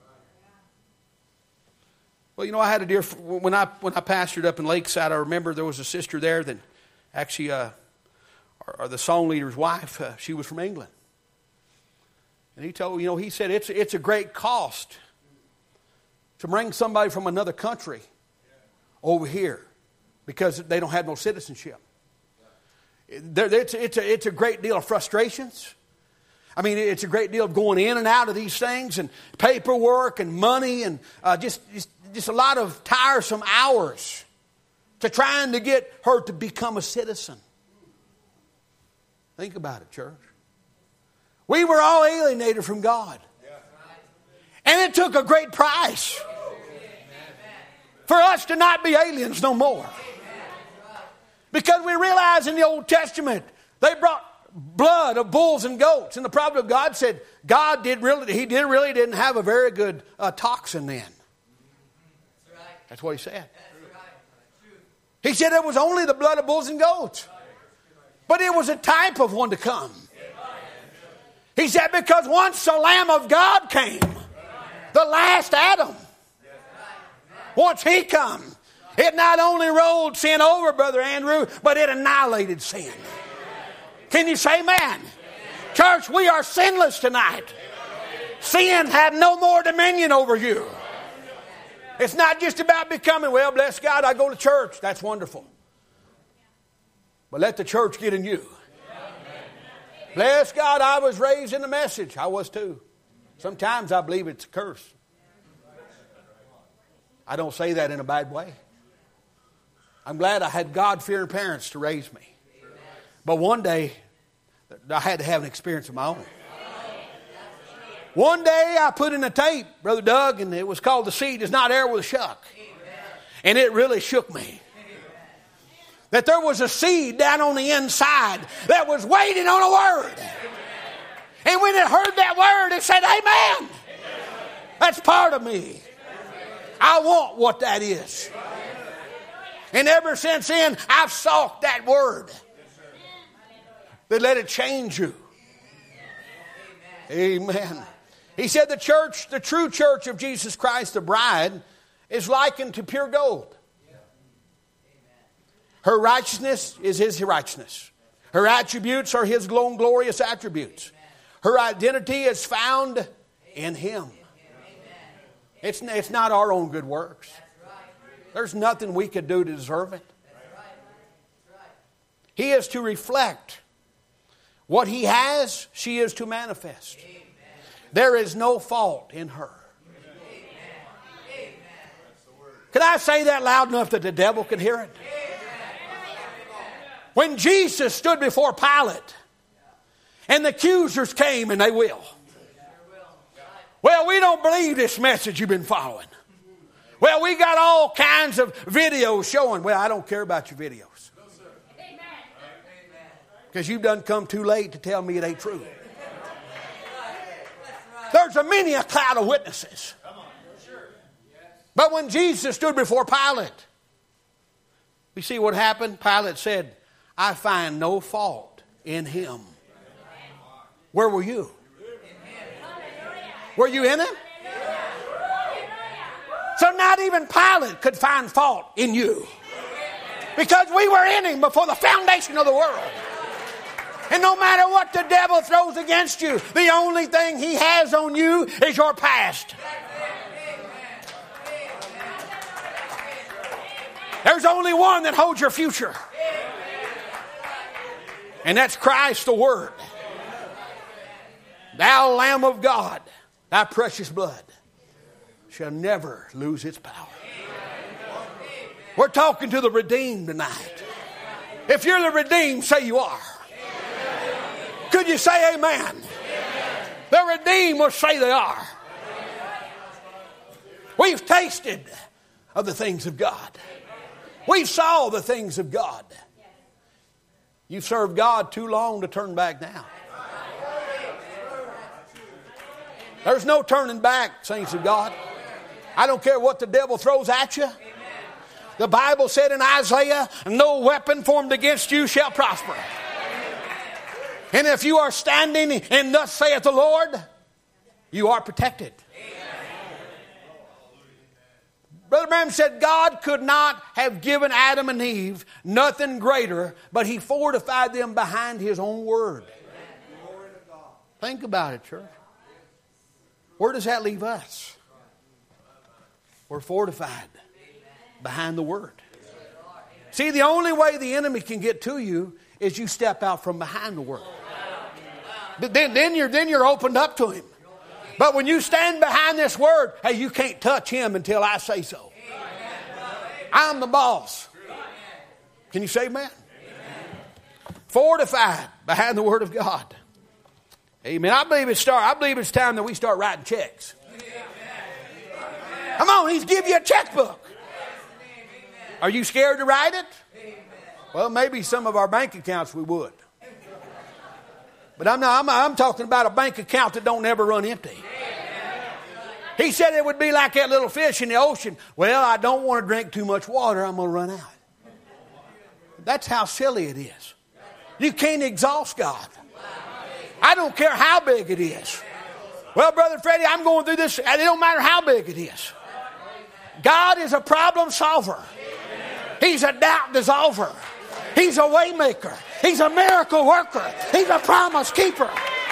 Well, you know, I had a dear, when I when I pastored up in Lakeside, I remember there was a sister there that actually, uh, or, or the song leader's wife, uh, she was from England. And he told, you know, he said it's it's a great cost to bring somebody from another country over here because they don't have no citizenship. There, it's, it's, a, it's a great deal of frustrations. I mean, it's a great deal of going in and out of these things and paperwork and money and uh, just, just just a lot of tiresome hours to trying to get her to become a citizen. Think about it, church. We were all alienated from God. And it took a great price for us to not be aliens no more. Because we realize in the Old Testament, they brought blood of bulls and goats. And the prophet of God said, God did really, he did really didn't have a very good uh, toxin then. That's what he said. He said it was only the blood of bulls and goats. But it was a type of one to come. He said because once the Lamb of God came, the last Adam, once he come, it not only rolled sin over, Brother Andrew, but it annihilated sin. Can you say amen? Church, we are sinless tonight. Sin had no more dominion over you. It's not just about becoming, well, bless God, I go to church. That's wonderful. But let the church get in you. Bless God, I was raised in the message. I was too. Sometimes I believe it's a curse. I don't say that in a bad way. I'm glad I had God-fearing parents to raise me. But one day, I had to have an experience of my own. One day, I put in a tape, Brother Doug, and it was called "The Seed Is Not Air with a Shuck." And it really shook me. That there was a seed down on the inside that was waiting on a word. And when it heard that word, it said, amen. That's part of me. I want what that is. And ever since then, I've sought that word. That let it change you. Amen. He said the church, the true church of Jesus Christ, the bride, is likened to pure gold. Her righteousness is his righteousness. Her attributes are his glorious attributes. Her identity is found in him. It's, it's not our own good works. There's nothing we could do to deserve it. He is to reflect what he has, she is to manifest. There is no fault in her. Can I say that loud enough that the devil can hear it? When Jesus stood before Pilate and the accusers came, and they will. Well, we don't believe this message you've been following. Well, we got all kinds of videos showing. Well, I don't care about your videos. Because you've done come too late to tell me it ain't true. There's a many a cloud of witnesses. But when Jesus stood before Pilate, you see what happened? Pilate said, I find no fault in him. Where were you? Were you in him? So not even Pilate could find fault in you. Because we were in him before the foundation of the world. And no matter what the devil throws against you, the only thing he has on you is your past. There's only one that holds your future. And that's Christ the Word. Thou Lamb of God, thy precious blood shall never lose its power. We're talking to the redeemed tonight. If you're the redeemed, say you are. Could you say amen? The redeemed will say they are. We've tasted of the things of God. We've saw the things of God. You've served God too long to turn back now. There's no turning back, saints of God. I don't care what the devil throws at you. The Bible said in Isaiah, no weapon formed against you shall prosper. And if you are standing in thus saith the Lord, you are protected. Brother Branham said God could not have given Adam and Eve nothing greater, but he fortified them behind his own word. Think about it, church. Where does that leave us? We're fortified behind the word. See, the only way the enemy can get to you is you step out from behind the word. But then, then you're then you're opened up to him. But when you stand behind this word, hey, you can't touch him until I say so. I'm the boss. Can you say amen? Fortified behind the word of God. Amen. I believe it's start. I believe it's time that we start writing checks. Come on, he's give you a checkbook. Are you scared to write it? Well, maybe some of our bank accounts we would. But I'm not. I'm, I'm talking about a bank account that don't ever run empty. He said it would be like that little fish in the ocean. Well, I don't want to drink too much water. I'm going to run out. That's how silly it is. You can't exhaust God. I don't care how big it is. Well, Brother Freddie, I'm going through this. It don't matter how big it is. God is a problem solver. He's a doubt dissolver. He's a way maker. He's a miracle worker. He's a promise keeper.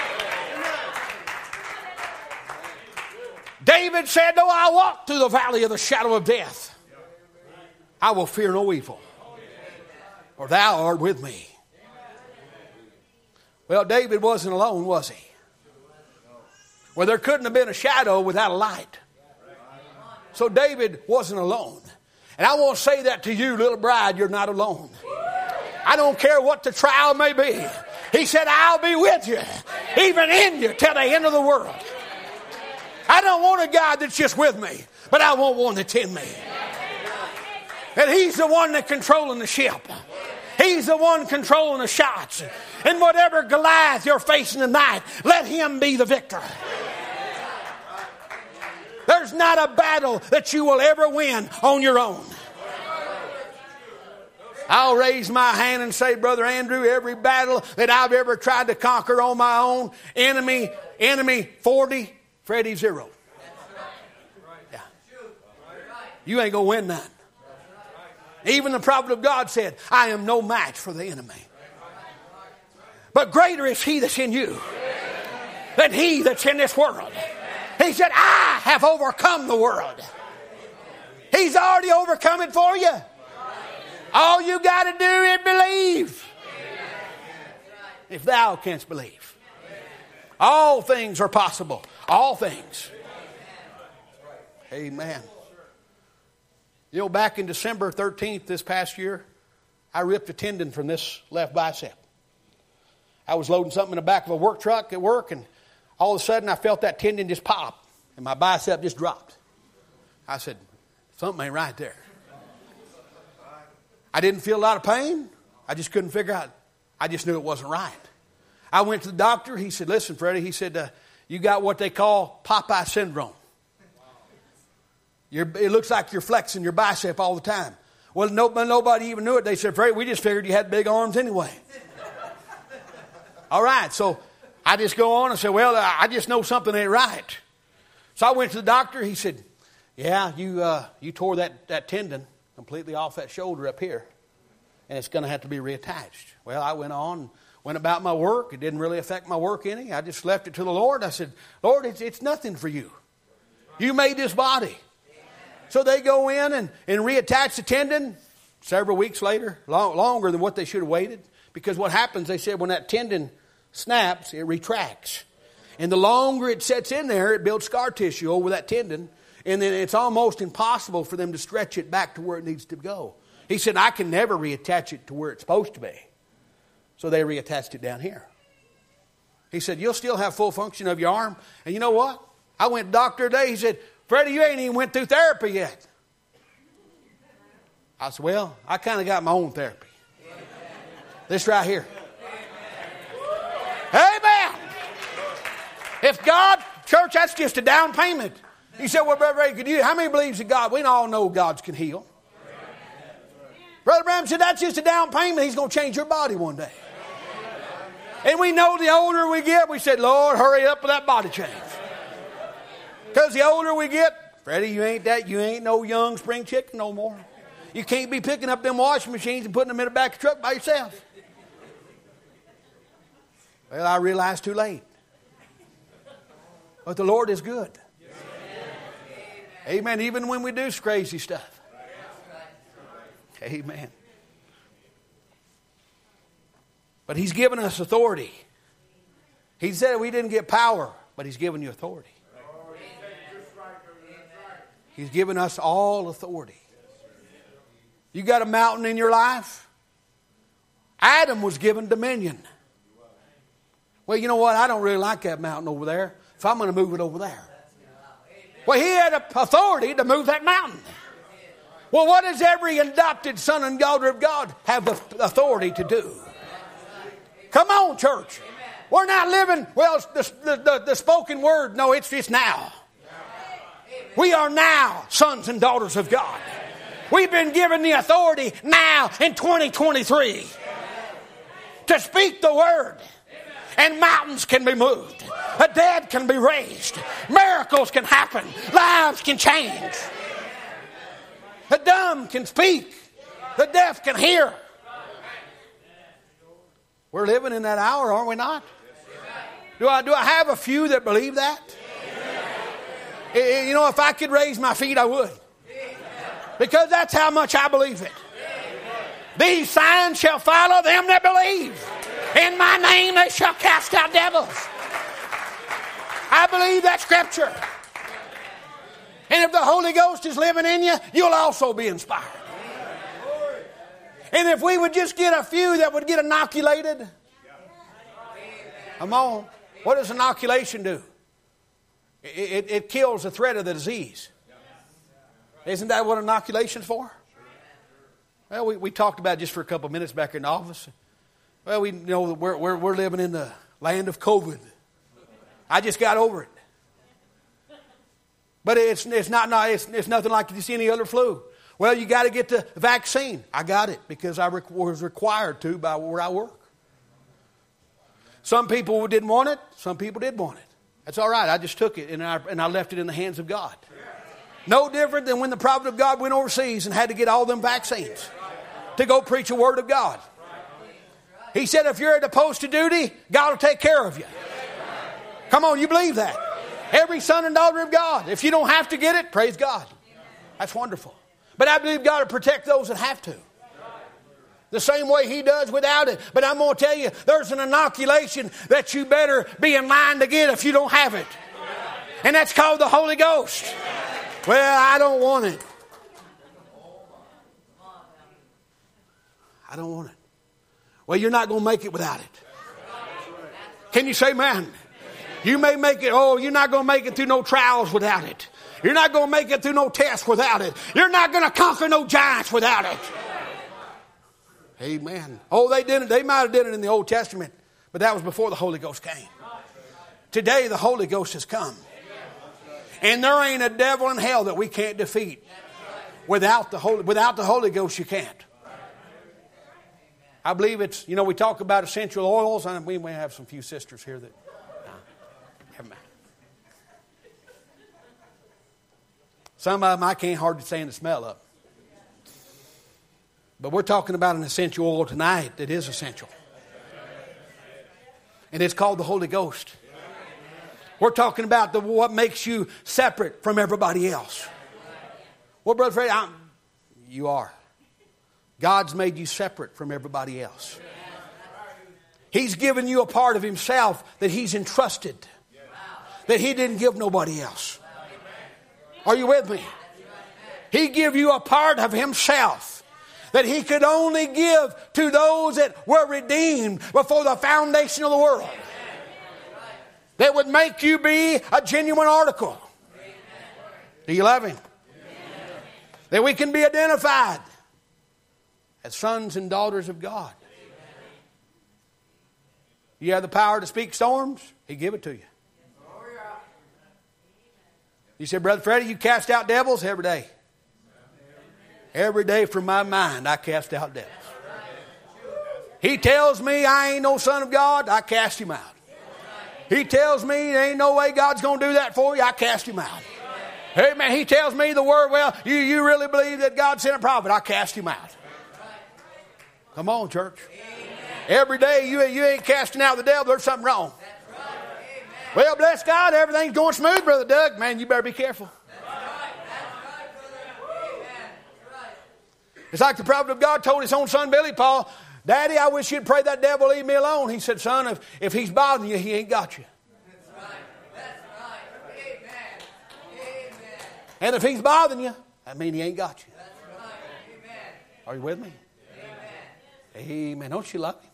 David said, though I walk through the valley of the shadow of death, I will fear no evil, for thou art with me. Well, David wasn't alone, was he? Well, there couldn't have been a shadow without a light. So David wasn't alone. And I want to say that to you, little bride, you're not alone. I don't care what the trial may be. He said, I'll be with you, even in you, till the end of the world. I don't want a God that's just with me, but I want one that's in me. And he's the one that's controlling the ship. He's the one controlling the shots. And whatever Goliath you're facing tonight, let him be the victor. There's not a battle that you will ever win on your own. I'll raise my hand and say, Brother Andrew, every battle that I've ever tried to conquer on my own, enemy, enemy forty, Freddie zero. Yeah. You ain't going to win none. Even the prophet of God said, I am no match for the enemy. But greater is he that's in you than he that's in this world. He said, I have overcome the world. He's already overcome it for you. All you got to do is believe. If thou canst believe. All things are possible. All things. Amen. You know, back in December thirteenth this past year, I ripped a tendon from this left bicep. I was loading something in the back of a work truck at work, and all of a sudden I felt that tendon just pop, and my bicep just dropped. I said, something ain't right there. I didn't feel a lot of pain. I just couldn't figure out. I just knew it wasn't right. I went to the doctor. He said, listen, Freddie, he said, uh, you got what they call Popeye syndrome. You're, it looks like you're flexing your bicep all the time. Well, nobody, nobody even knew it. They said, Freddie, we just figured you had big arms anyway. All right, so I just go on and say, well, I just know something ain't right. So I went to the doctor. He said, yeah, you uh, you tore that, that tendon completely off that shoulder up here, and it's going to have to be reattached. Well, I went on, Went about my work. It didn't really affect my work any. I just left it to the Lord. I said, Lord, it's, it's nothing for you. You made this body. So they go in and, and reattach the tendon several weeks later, long, longer than what they should have waited. Because what happens, they said, when that tendon snaps, it retracts. And the longer it sets in there, it builds scar tissue over that tendon. And then it's almost impossible for them to stretch it back to where it needs to go. He said, I can never reattach it to where it's supposed to be. So they reattached it down here. He said, you'll still have full function of your arm. And you know what? I went to the doctor today. He said, Freddie, you ain't even went through therapy yet. I said, well, I kind of got my own therapy. This right here. Amen. If God, church, that's just a down payment. He said, well, Brother Ray, could you, how many believes in God? We all know God can heal. Brother Branham said, that's just a down payment. He's going to change your body one day. And we know the older we get, we said, Lord, hurry up with that body change. Because the older we get, Freddie, you ain't that, you ain't no young spring chicken no more. You can't be picking up them washing machines and putting them in the back of the truck by yourself. Well, I realized too late. But the Lord is good. Amen. Even when we do crazy stuff. Amen. But He's given us authority. He said we didn't get power, but He's given you authority. He's given us all authority. You got a mountain in your life? Adam was given dominion. Well, you know what? I don't really like that mountain over there, so I'm going to move it over there. Well, he had authority to move that mountain. Well, what does every adopted son and daughter of God have the authority to do? Come on, church. We're not living, well, the, the, the, the spoken word. No, it's just now. We are now sons and daughters of God. We've been given the authority now in twenty twenty-three to speak the word. And mountains can be moved. The dead can be raised. Miracles can happen. Lives can change. The dumb can speak. The deaf can hear. We're living in that hour, aren't we not? Do I, do I have a few that believe that? You know, if I could raise my feet, I would. Because that's how much I believe it. These signs shall follow them that believe. In my name they shall cast out devils. I believe that scripture. And if the Holy Ghost is living in you, you'll also be inspired. And if we would just get a few that would get inoculated. Come on. What does inoculation do? It, it, it kills the threat of the disease. Isn't that what inoculation's for? Well, we, we talked about it just for a couple of minutes back in the office. Well, we know that we're, we're, we're living in the land of COVID. I just got over it. But it's, it's, not, not, it's, it's nothing like you see any other flu. Well, you got to get the vaccine. I got it because I rec- was required to by where I work. Some people didn't want it. Some people did want it. That's all right. I just took it and I, and I left it in the hands of God. No different than when the prophet of God went overseas and had to get all them vaccines to go preach the word of God. He said, if you're at a post of duty, God will take care of you. Come on, you believe that? Every son and daughter of God. If you don't have to get it, praise God. That's wonderful. But I believe God will protect those that have to. The same way He does without it. But I'm going to tell you, there's an inoculation that you better be in line to get if you don't have it. And that's called the Holy Ghost. Well, I don't want it. I don't want it. Well, you're not going to make it without it. Can you say amen? You may make it, oh, you're not going to make it through no trials without it. You're not going to make it through no tests without it. You're not going to conquer no giants without it. Amen. Oh, they did it. They might have done it in the Old Testament, but that was before the Holy Ghost came. Today, the Holy Ghost has come. And there ain't a devil in hell that we can't defeat. Without the Holy, without the Holy Ghost, you can't. I believe it's, you know, we talk about essential oils, and we may have some few sisters here that, no, never mind. Some of them I can't hardly stand the smell of. But we're talking about an essential oil tonight that is essential. And it's called the Holy Ghost. We're talking about the, what makes you separate from everybody else. Well, Brother Freddie, I'm, you are. God's made you separate from everybody else. He's given you a part of himself that he's entrusted, that he didn't give nobody else. Are you with me? He gave you a part of himself that he could only give to those that were redeemed before the foundation of the world. That would make you be a genuine article. Do you love him? That we can be identified as sons and daughters of God. You have the power to speak storms, he give it to you. You say, Brother Freddie, you cast out devils every day. Every day from my mind, I cast out devils. He tells me I ain't no son of God, I cast him out. He tells me there ain't no way God's going to do that for you, I cast him out. Amen. He tells me the word, well, you, you really believe that God sent a prophet, I cast him out. Come on, church. Every day you, you ain't casting out the devil, there's something wrong. Well, bless God, everything's going smooth, Brother Doug. Man, you better be careful. It's like the prophet of God told his own son Billy Paul, Daddy, I wish you'd pray that devil leave me alone. He said, son, if, if he's bothering you, he ain't got you. That's right. That's right. Amen. Amen. And if he's bothering you, that means he ain't got you. That's right. Amen. Are you with me? Amen. Amen. Don't you love him?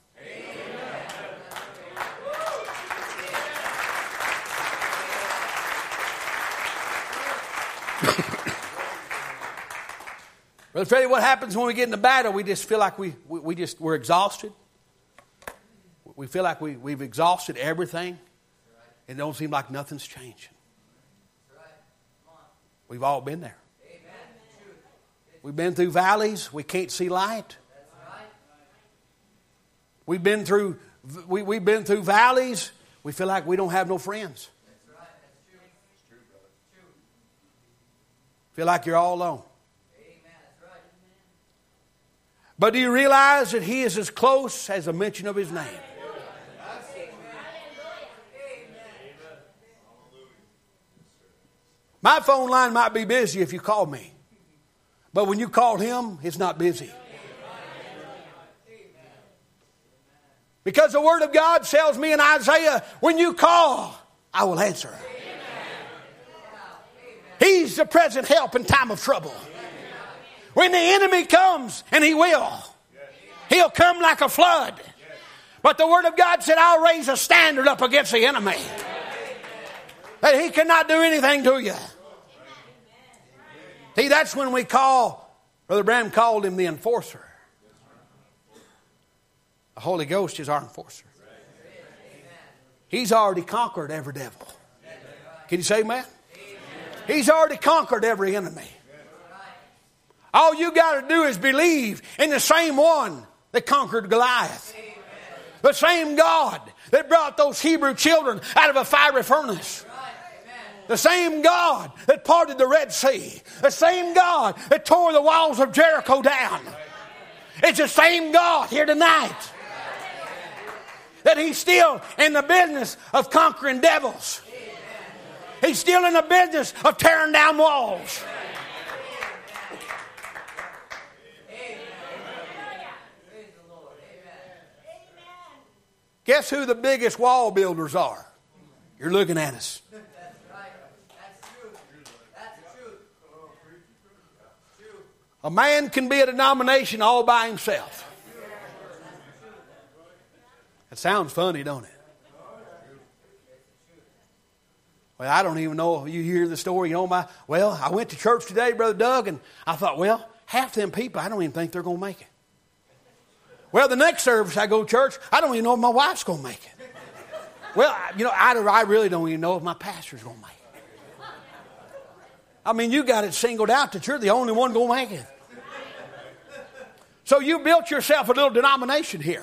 Brother Freddie, what happens when we get in the battle? We just feel like we, we, we just, we're exhausted. We feel like we, we've exhausted everything. It don't seem like nothing's changing. We've all been there. We've been through valleys. We can't see light. We've been through, we, we've been through valleys. We feel like we don't have no friends. Feel like you're all alone. But do you realize that he is as close as a mention of his name? My phone line might be busy if you call me. But when you call him, it's not busy. Because the Word of God tells me in Isaiah, when you call, I will answer. He's the present help in time of trouble. When the enemy comes, and he will, he'll come like a flood. But the Word of God said, I'll raise a standard up against the enemy, that he cannot do anything to you. See, that's when we call, Brother Branham called him the enforcer. The Holy Ghost is our enforcer. He's already conquered every devil. Can you say amen? He's already conquered every enemy. All you got to do is believe in the same one that conquered Goliath. The same God that brought those Hebrew children out of a fiery furnace. The same God that parted the Red Sea. The same God that tore the walls of Jericho down. It's the same God here tonight. That he's still in the business of conquering devils. He's still in the business of tearing down walls. Guess who the biggest wall builders are? You're looking at us. That's right. That's true. That's true. True. A man can be a denomination all by himself. It sounds funny, don't it? Well, I don't even know if you hear the story. You know, my well, I went to church today, Brother Doug, and I thought, well, half them people, I don't even think they're going to make it. Well, the next service I go to church, I don't even know if my wife's going to make it. Well, you know, I, I really don't even know if my pastor's going to make it. I mean, you got it singled out that you're the only one going to make it. So you built yourself a little denomination here.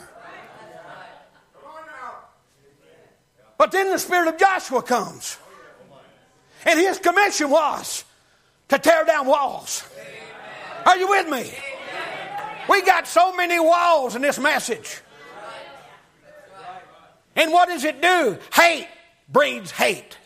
But then the spirit of Joshua comes. And his commission was to tear down walls. Are you with me? We got so many walls in this message. And what does it do? Hate breeds hate.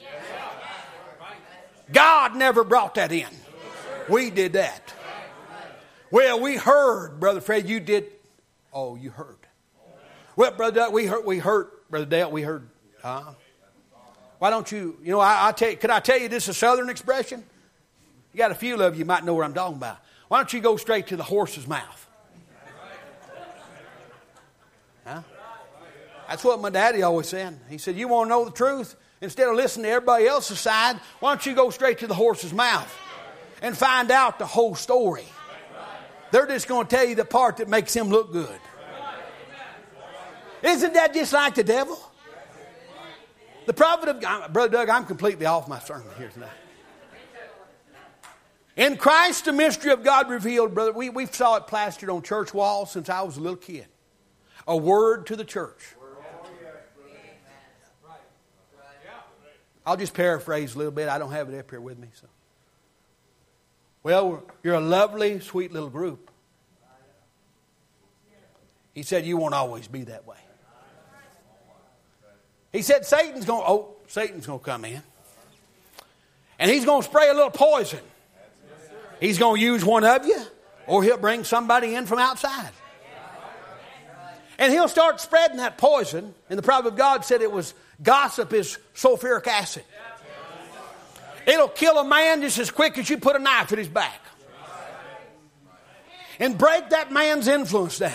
God never brought that in. We did that. Well, we heard, Brother Fred, you did. Oh, you heard. Well, Brother Doug, we heard, we heard, Brother Dale, we heard. Huh? Why don't you, you know, I, I tell you, could I tell you this is a Southern expression? You got a few of you might know what I'm talking about. Why don't you go straight to the horse's mouth? Huh? That's what my daddy always said. He said, you want to know the truth? Instead of listening to everybody else's side, why don't you go straight to the horse's mouth and find out the whole story? They're just going to tell you the part that makes him look good. Isn't that just like the devil? The prophet of God, Brother Doug, I'm completely off my sermon here tonight. In Christ, the mystery of God revealed, brother, we, we saw it plastered on church walls since I was a little kid. A word to the church. I'll just paraphrase a little bit. I don't have it up here with me. So, well, you're a lovely, sweet little group. He said, you won't always be that way. He said, Satan's going, oh, Satan's going to come in. And he's going to spray a little poison. He's going to use one of you, or he'll bring somebody in from outside. And he'll start spreading that poison. And the prophet of God said it was gossip is sulfuric acid. It'll kill a man just as quick as you put a knife at his back. And break that man's influence down.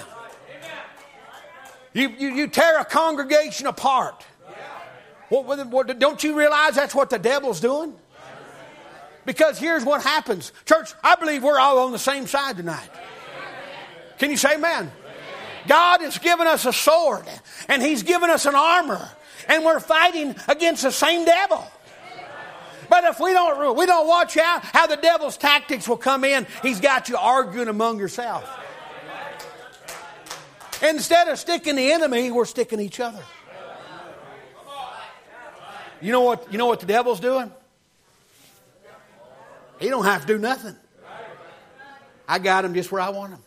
You, you, you tear a congregation apart. What, what, don't you realize that's what the devil's doing? Because here's what happens. Church, I believe we're all on the same side tonight. Can you say amen? God has given us a sword. And He's given us an armor. And we're fighting against the same devil. But if we don't, we don't watch out how the devil's tactics will come in, he's got you arguing among yourself. Instead of sticking the enemy, we're sticking each other. You know what, you know what the devil's doing? He don't have to do nothing. I got him just where I want him.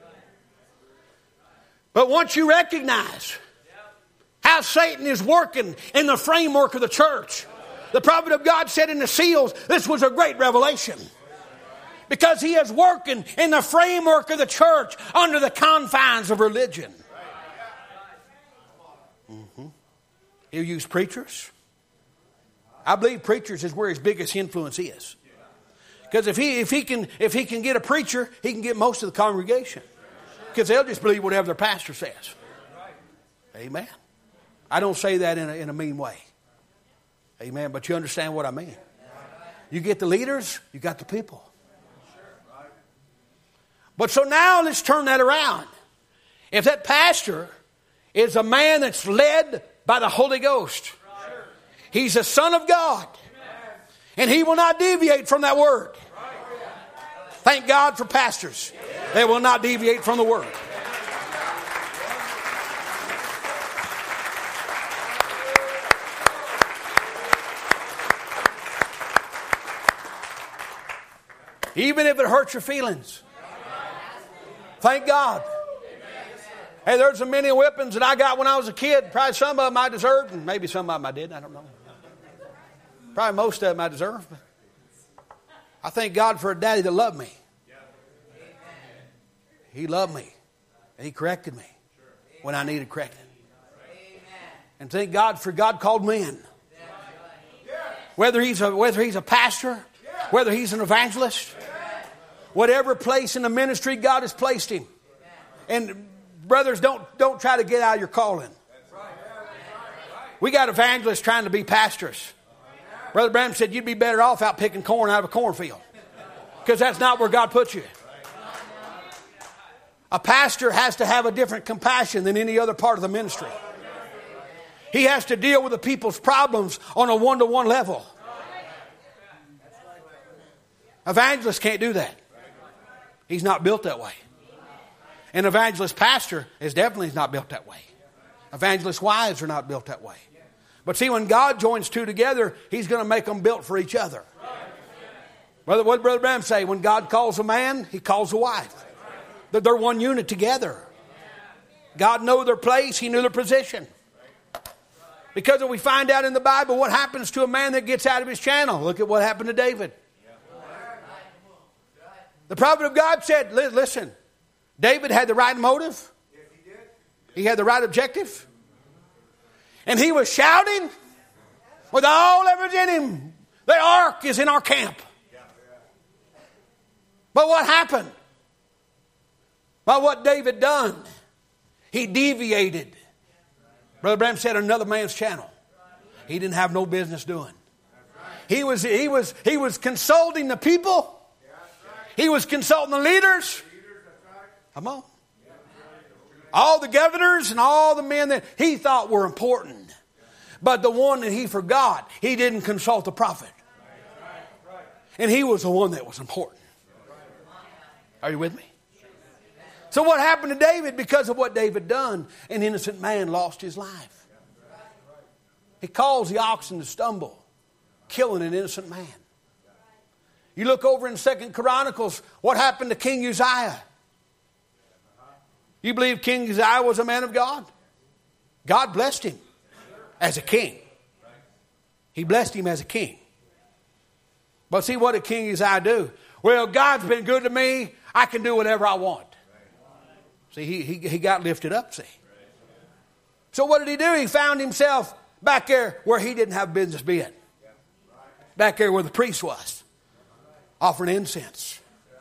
But once you recognize how Satan is working in the framework of the church, the prophet of God said in the seals, this was a great revelation. Because he is working in the framework of the church under the confines of religion. Mm-hmm. He'll use preachers. I believe preachers is where his biggest influence is. Because if he if he can if he can get a preacher, he can get most of the congregation. Because they'll just believe whatever their pastor says. Amen. I don't say that in a, in a mean way. Amen. But you understand what I mean. You get the leaders, you got the people. But so now let's turn that around. If that pastor is a man that's led by the Holy Ghost, he's a son of God. And he will not deviate from that word. Thank God for pastors. They will not deviate from the word. Even if it hurts your feelings. Thank God. Hey, there's so many whippings that I got when I was a kid. Probably some of them I deserved, and maybe some of them I didn't. I don't know. Probably most of them I deserved. But I thank God for a daddy that loved me. He loved me. And he corrected me when I needed correcting. And thank God for God called men. Whether he's a, whether he's a pastor, whether he's an evangelist, whatever place in the ministry God has placed him. And brothers, don't, don't try to get out of your calling. We got evangelists trying to be pastors. Brother Branham said you'd be better off out picking corn out of a cornfield. Because that's not where God puts you. A pastor has to have a different compassion than any other part of the ministry. He has to deal with the people's problems on a one-to-one level. Evangelist can't do that. He's not built that way. An evangelist pastor is definitely not built that way. Evangelist wives are not built that way. But see, when God joins two together, He's going to make them built for each other. Brother, what did Brother Branham say? When God calls a man, He calls a wife. They're one unit together. God knew their place. He knew their position. Because we find out in the Bible what happens to a man that gets out of his channel. Look at what happened to David. The prophet of God said, listen, David had the right motive. He had the right objective. And he was shouting with all that was in him, the ark is in our camp. But what happened? By what David done? He deviated. Brother Branham said another man's channel. He didn't have no business doing. He was, he was, he was consulting the people. He was consulting the leaders. Come on. All the governors and all the men that he thought were important. But the one that he forgot, he didn't consult the prophet. And he was the one that was important. Are you with me? So what happened to David? Because of what David done, an innocent man lost his life. He caused the oxen to stumble, killing an innocent man. You look over in Second Chronicles, what happened to King Uzziah? You believe King Uzziah was a man of God? God blessed him as a king. He blessed him as a king. But see, what did King Uzziah do? Well, God's been good to me. I can do whatever I want. See, he, he, he got lifted up, see. So what did he do? He found himself back there where he didn't have business being. Back there where the priest was, offering incense.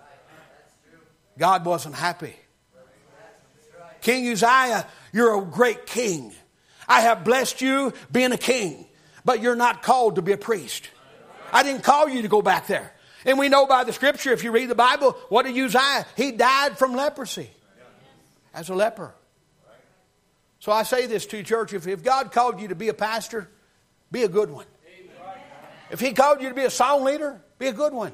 God wasn't happy. King Uzziah, you're a great king. I have blessed you being a king, but you're not called to be a priest. I didn't call you to go back there. And we know by the scripture, if you read the Bible, what did Uzziah? He died from leprosy as a leper. So I say this to you, church, if, if God called you to be a pastor, be a good one. If he called you to be a song leader, be a good one.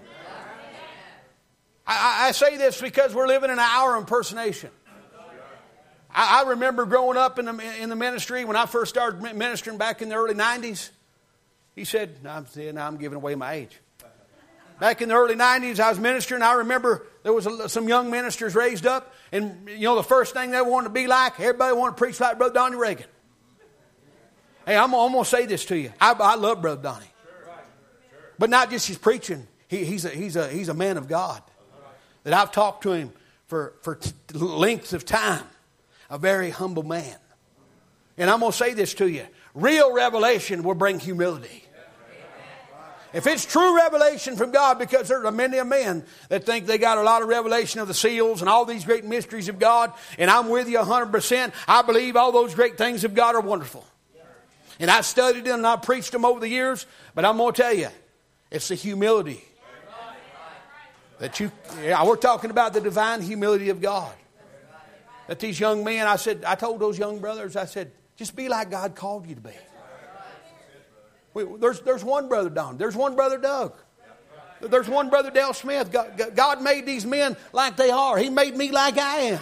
I, I say this because we're living in an hour of impersonation. I, I remember growing up in the, in the ministry when I first started ministering back in the early nineties. He said, now I'm, now I'm giving away my age. Back in the early nineties, I was ministering. I remember there was a, some young ministers raised up. And, you know, the first thing they wanted to be like, everybody wanted to preach like Brother Donnie Reagan. Hey, I'm, I'm going to say this to you. I, I love Brother Donnie. But not just his preaching. He, he's, a, he's, a, he's a man of God. That I've talked to him for, for t- lengths of time. A very humble man. And I'm going to say this to you. Real revelation will bring humility. If it's true revelation from God, because there are many men that think they got a lot of revelation of the seals and all these great mysteries of God, and I'm with you one hundred percent. I believe all those great things of God are wonderful. And I've studied them and I've preached them over the years, but I'm going to tell you, it's the humility that you, yeah, we're talking about the divine humility of God. That these young men, I said, I told those young brothers, I said, just be like God called you to be. We, there's, there's one brother Don. There's one brother Doug. There's one brother Dale Smith. God, God made these men like they are. He made me like I am.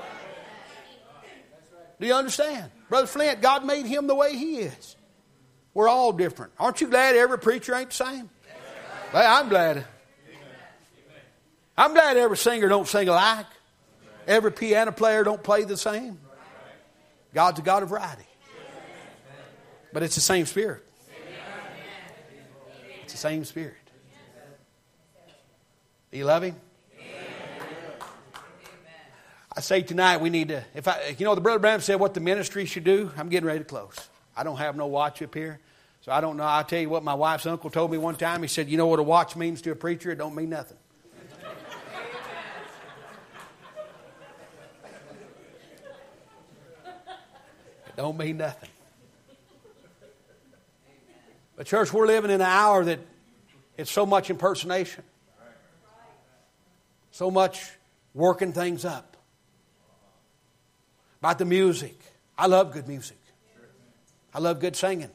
Do you understand? Brother Flint, God made him the way he is. We're all different. Aren't you glad every preacher ain't the same? Well, I'm glad. I'm glad every singer don't sing alike. Every piano player don't play the same. God's a God of variety. But it's the same Spirit. It's the same Spirit. Do you love Him? I say tonight we need to, if I, you know, the Brother Branham said what the ministry should do. I'm getting ready to close. I don't have no watch up here. So I don't know. I'll tell you what my wife's uncle told me one time. He said, you know what a watch means to a preacher? It don't mean nothing. It don't mean nothing. But church, we're living in an hour that it's so much impersonation. So much working things up. About the music. I love good music. I love good singing.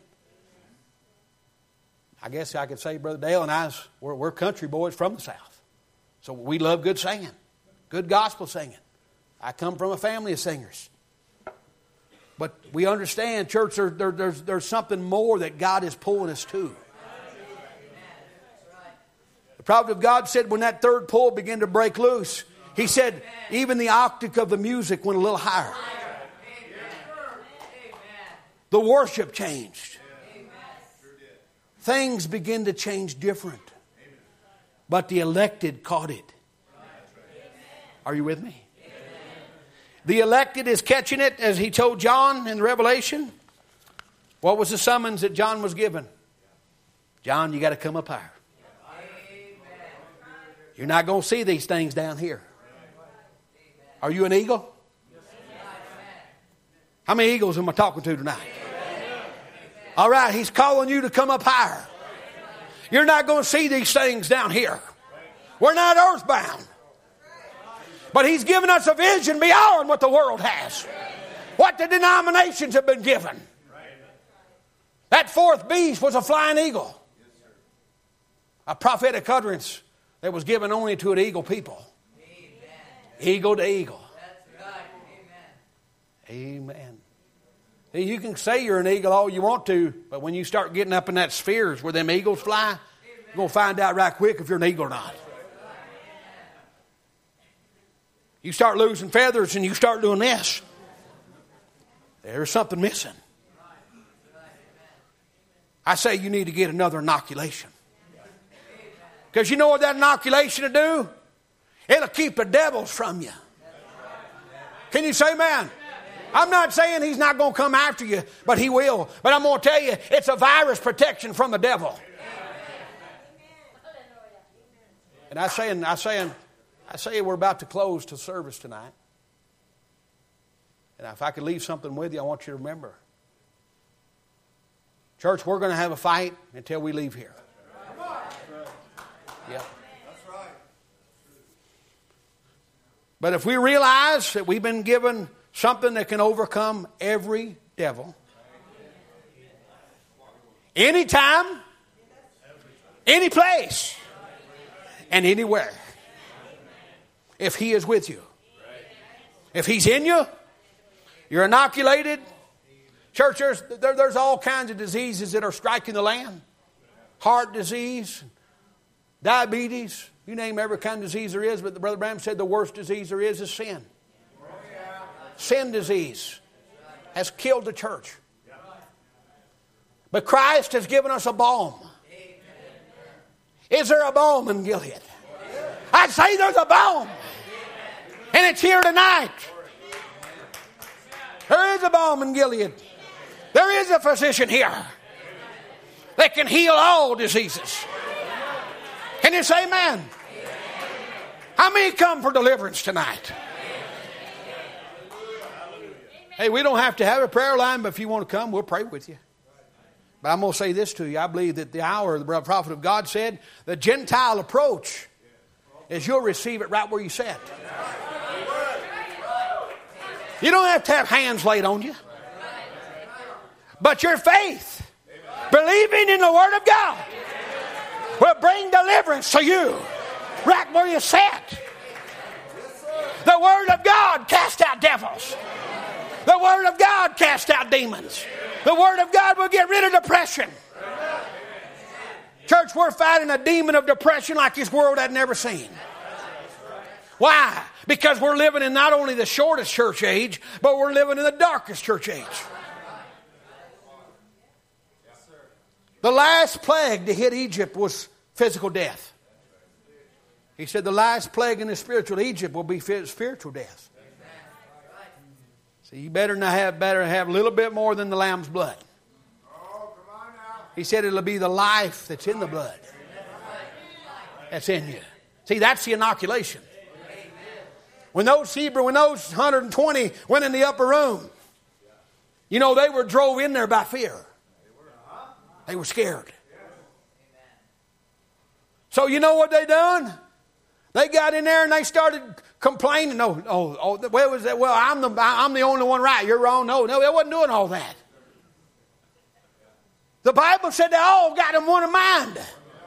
I guess I could say Brother Dale and I, we're, we're country boys from the South. So we love good singing. Good gospel singing. I come from a family of singers. But we understand, church, there, there, there's, there's something more that God is pulling us to. The prophet of God said when that third pull began to break loose, he said even the octave of the music went a little higher. The worship changed. things begin to change different. But the elected caught it. Are you with me? The elected is catching it, as he told John in Revelation. What was the summons that John was given? John, you got to come up higher. You're not going to see these things down here. Are you an eagle? How many eagles am I talking to tonight? All right, he's calling you to come up higher. You're not going to see these things down here. We're not earthbound. But he's given us a vision beyond what the world has. What the denominations have been given. That fourth beast was a flying eagle. A prophetic utterance that was given only to an eagle people. Eagle to eagle. Amen. You can say you're an eagle all you want to, but when you start getting up in that spheres where them eagles fly, you're going to find out right quick if you're an eagle or not. You start losing feathers and you start doing this, there's something missing. I say you need to get another inoculation. Because you know what that inoculation will do? It'll keep the devils from you. Can you say amen? I'm not saying he's not going to come after you, but he will. But I'm going to tell you, it's a virus protection from the devil. And I saying, I saying, I say we're about to close to service tonight. And if I could leave something with you, I want you to remember. Church, we're going to have a fight until we leave here. Yeah. But if we realize that we've been given something that can overcome every devil, anytime, any place, and anywhere, if he is with you, if he's in you, you're inoculated. Church, there's, there, there's all kinds of diseases that are striking the land. Heart disease, diabetes, you name every kind of disease there is. But Brother Branham said the worst disease there is is sin. Sin disease has killed the church. But Christ has given us a balm. Is there a balm in Gilead? I'd say there's a balm. And it's here tonight. There is a balm in Gilead. There is a physician here that can heal all diseases. Can you say amen? How many come for deliverance tonight? Hey, we don't have to have a prayer line, but if you want to come, we'll pray with you. But I'm going to say this to you. I believe that the hour, the prophet of God said, the Gentile approach is you'll receive it right where you sit. You don't have to have hands laid on you. But your faith, believing in the Word of God, will bring deliverance to you right where you sit. The Word of God cast out devils. The Word of God cast out demons. The Word of God will get rid of depression. Church, we're fighting a demon of depression like this world had never seen. Why? Because we're living in not only the shortest church age, but we're living in the darkest church age. The last plague to hit Egypt was physical death. He said the last plague in the spiritual Egypt will be spiritual death. So you better not have better have a little bit more than the lamb's blood. He said it'll be the life that's in the blood that's in you. See, that's the inoculation. When those Hebrew, when those one hundred twenty went in the upper room, you know, they were drove in there by fear. They were scared. So you know what they done? They got in there and they started complaining. No, oh, oh, well, was that? Well, I'm the I'm the only one right. You're wrong. No, no, they wasn't doing all that. The Bible said they all got in one mind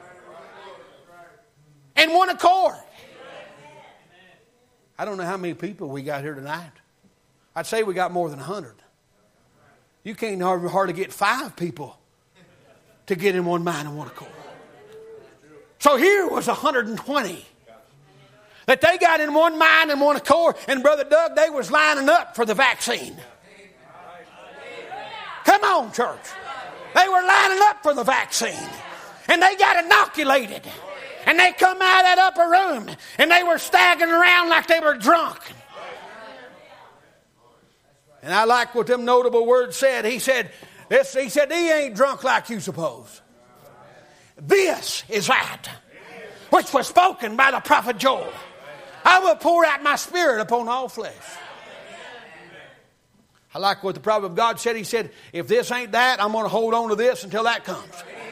and one accord. I don't know how many people we got here tonight. I'd say we got more than a hundred. You can't hardly get five people to get in one mind and one accord. So here was one hundred twenty that they got in one mind and one accord. And Brother Doug, they was lining up for the vaccine. Come on, church. They were lining up for the vaccine. and they got inoculated. And they come out of that upper room, and they were staggering around like they were drunk. And I like what them notable words said. He said, this, he said, he ain't drunk like you suppose. This is that which was spoken by the prophet Joel. I will pour out my spirit upon all flesh. I like what the prophet of God said. He said, if this ain't that, I'm going to hold on to this until that comes.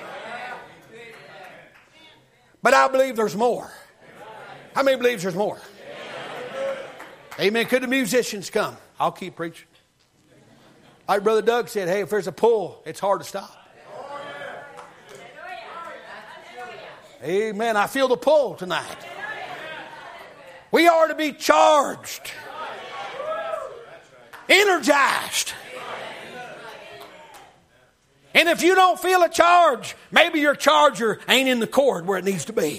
But I believe there's more. How many believes there's more? Amen. Could the musicians come? I'll keep preaching. Like Brother Doug said, hey, if there's a pull, it's hard to stop. Amen. I feel the pull tonight. We are to be charged, energized. And if you don't feel a charge, maybe your charger ain't in the cord where it needs to be.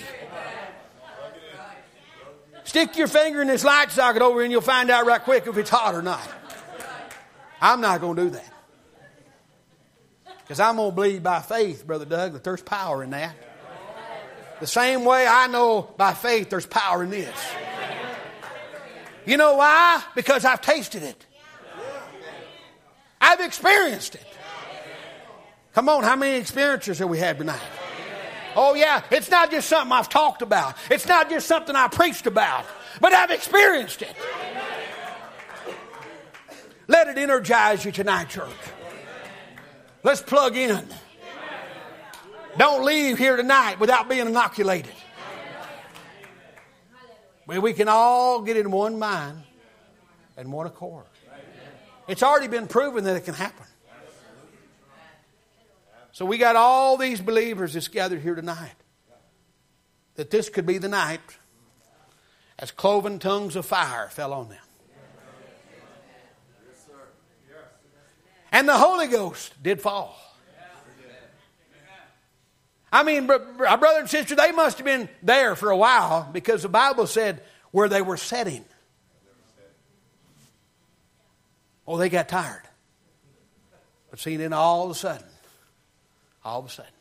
Stick your finger in this light socket over and you'll find out right quick if it's hot or not. I'm not going to do that. Because I'm going to believe by faith, Brother Doug, that there's power in that. The same way I know by faith there's power in this. You know why? Because I've tasted it. I've experienced it. Come on, how many experiences have we had tonight? Oh yeah, it's not just something I've talked about. It's not just something I preached about. But I've experienced it. Let it energize you tonight, church. Let's plug in. Don't leave here tonight without being inoculated. Well, we can all get in one mind and one accord. It's already been proven that it can happen. So we got all these believers that's gathered here tonight. That this could be the night as cloven tongues of fire fell on them. And the Holy Ghost did fall. I mean, our brother and sister, they must have been there for a while because the Bible said where they were sitting. Oh, they got tired. But see, then all of a sudden, all of a sudden,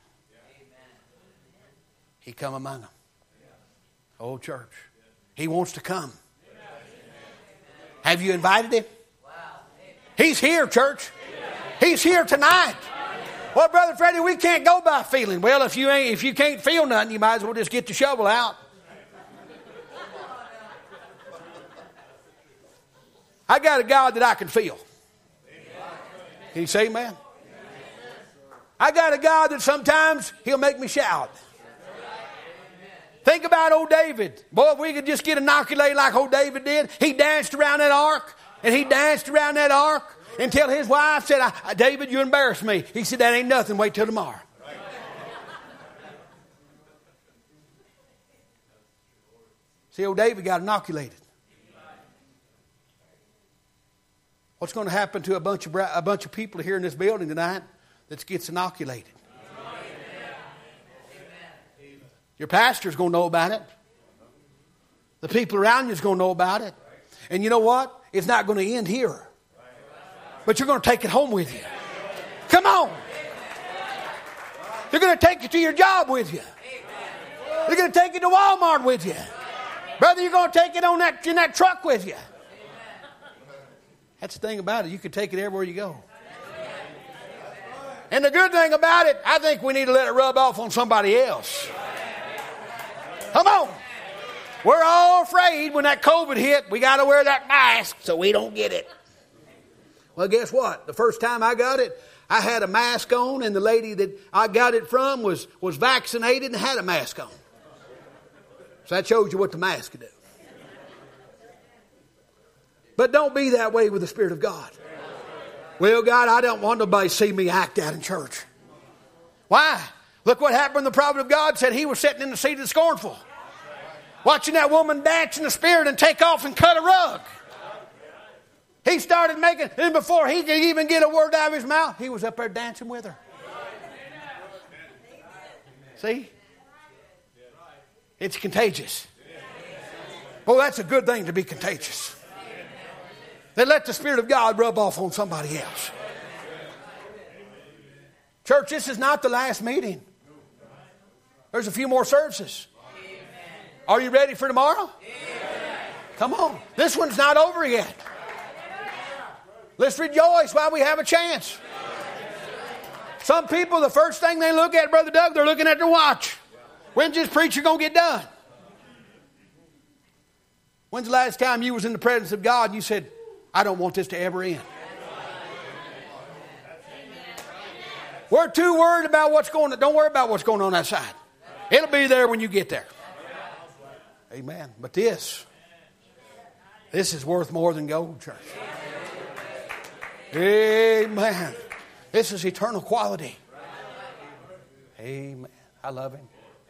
He come among them. Oh, church. He wants to come. Have you invited Him? He's here, church. He's here tonight. Well, Brother Freddie, we can't go by feeling. Well, if you ain't, if you can't feel nothing, you might as well just get the shovel out. I got a God that I can feel. Can you say amen? I got a God that sometimes He'll make me shout. Think about old David. Boy, if we could just get inoculated like old David did. He danced around that ark, and he danced around that ark until his wife said, David, you embarrassed me. He said, that ain't nothing. Wait till tomorrow. See, old David got inoculated. What's going to happen to a bunch of a bunch of people here in this building tonight that gets inoculated? Your pastor's going to know about it. The people around you is going to know about it. And you know what? It's not going to end here. But you're going to take it home with you. Come on. You're going to take it to your job with you. You're going to take it to Walmart with you. Brother, you're going to take it on that in that truck with you. That's the thing about it. You can take it everywhere you go. And the good thing about it, I think we need to let it rub off on somebody else. Come on. We're all afraid when that COVID hit, we got to wear that mask so we don't get it. Well, guess what? The first time I got it, I had a mask on, and the lady that I got it from was, was vaccinated and had a mask on. So that shows you what the mask can do. But don't be that way with the Spirit of God. Well, God, I don't want nobody to see me act out in church. Why? Look what happened when the prophet of God said he was sitting in the seat of the scornful. Watching that woman dance in the Spirit and take off and cut a rug. He started making, and before he could even get a word out of his mouth, he was up there dancing with her. See? It's contagious. Well, that's a good thing to be contagious. Then let the Spirit of God rub off on somebody else. Church, this is not the last meeting. There's a few more services. Are you ready for tomorrow? Come on. This one's not over yet. Let's rejoice while we have a chance. Some people, the first thing they look at, Brother Doug, they're looking at their watch. When's this preacher going to get done? When's the last time you was in the presence of God and you said, I don't want this to ever end? We're too worried about what's going on. Don't worry about what's going on outside. It'll be there when you get there. Amen. But this, this is worth more than gold, church. Amen. This is eternal quality. Amen. I love him.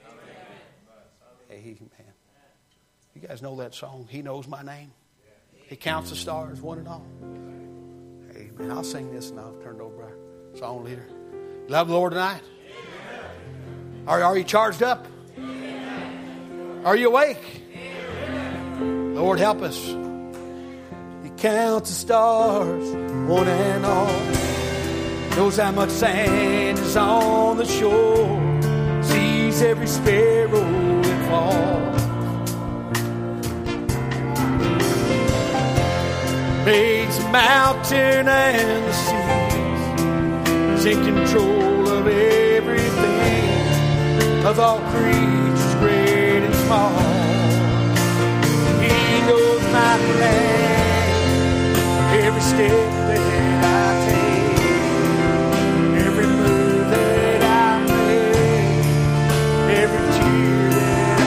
Amen. You guys know that song, He Knows My Name? He counts the stars, one and all. Amen. I'll sing this and I'll turn it over to our song leader. Love the Lord tonight? Are, are you charged up? Are you awake? Lord, help us. He counts the stars, one and all. Knows how much sand is on the shore. Sees every sparrow and fall. Makes the mountain and the seas. He's in control of everything, of all creatures great and small. He knows my plan, every step that I take, every move that I make, every tear that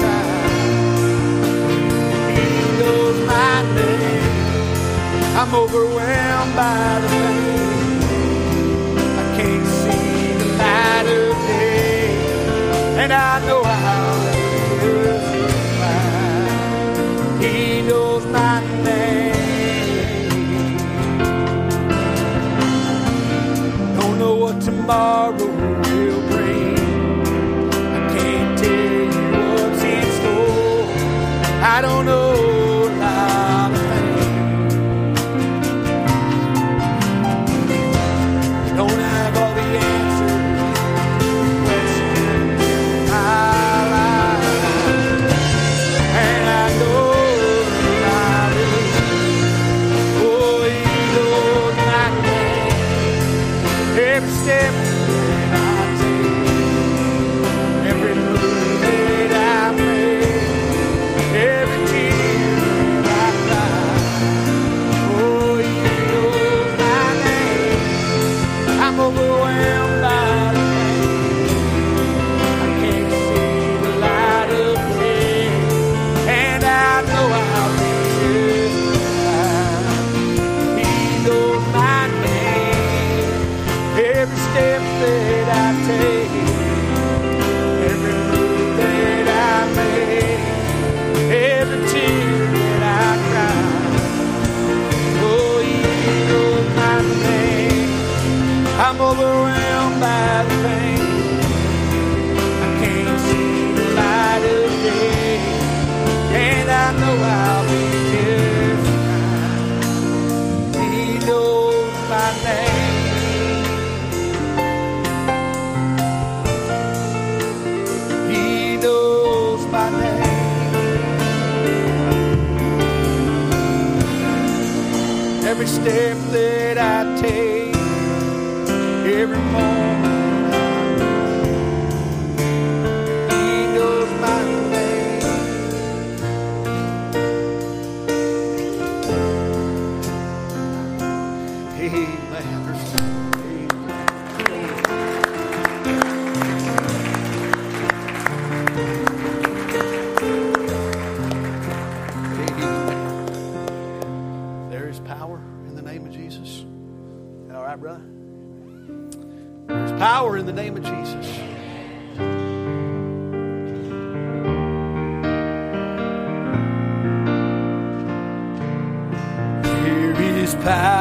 I cry. He knows my name. I'm overwhelmed by the pain. I can't see the light of day, and I know how it is. He knows my name. Don't know what tomorrow will bring. I can't tell you what's in store. I don't know a lot of things. Don't have all the answers. Questions in my life, and I know I will. Oh, He knows my name. Every step that I take, every move that I make, every tear that I cry. Oh, He knows my name. I'm overwhelmed by the pain. I can't see the light of day, and I know I'll be fine. He knows my name. Every step that I take, every move that I make, every tear that I cry. Oh, He knows my name. I'm overwhelmed by the pain. I can't see the light of day, and I know I'll be just fine. He knows my name. He knows my name. Every step that I take, every moment He knows my name. Amen. There is power in the name of Jesus. Is that all right, brother? There's power in the name of Jesus. There is power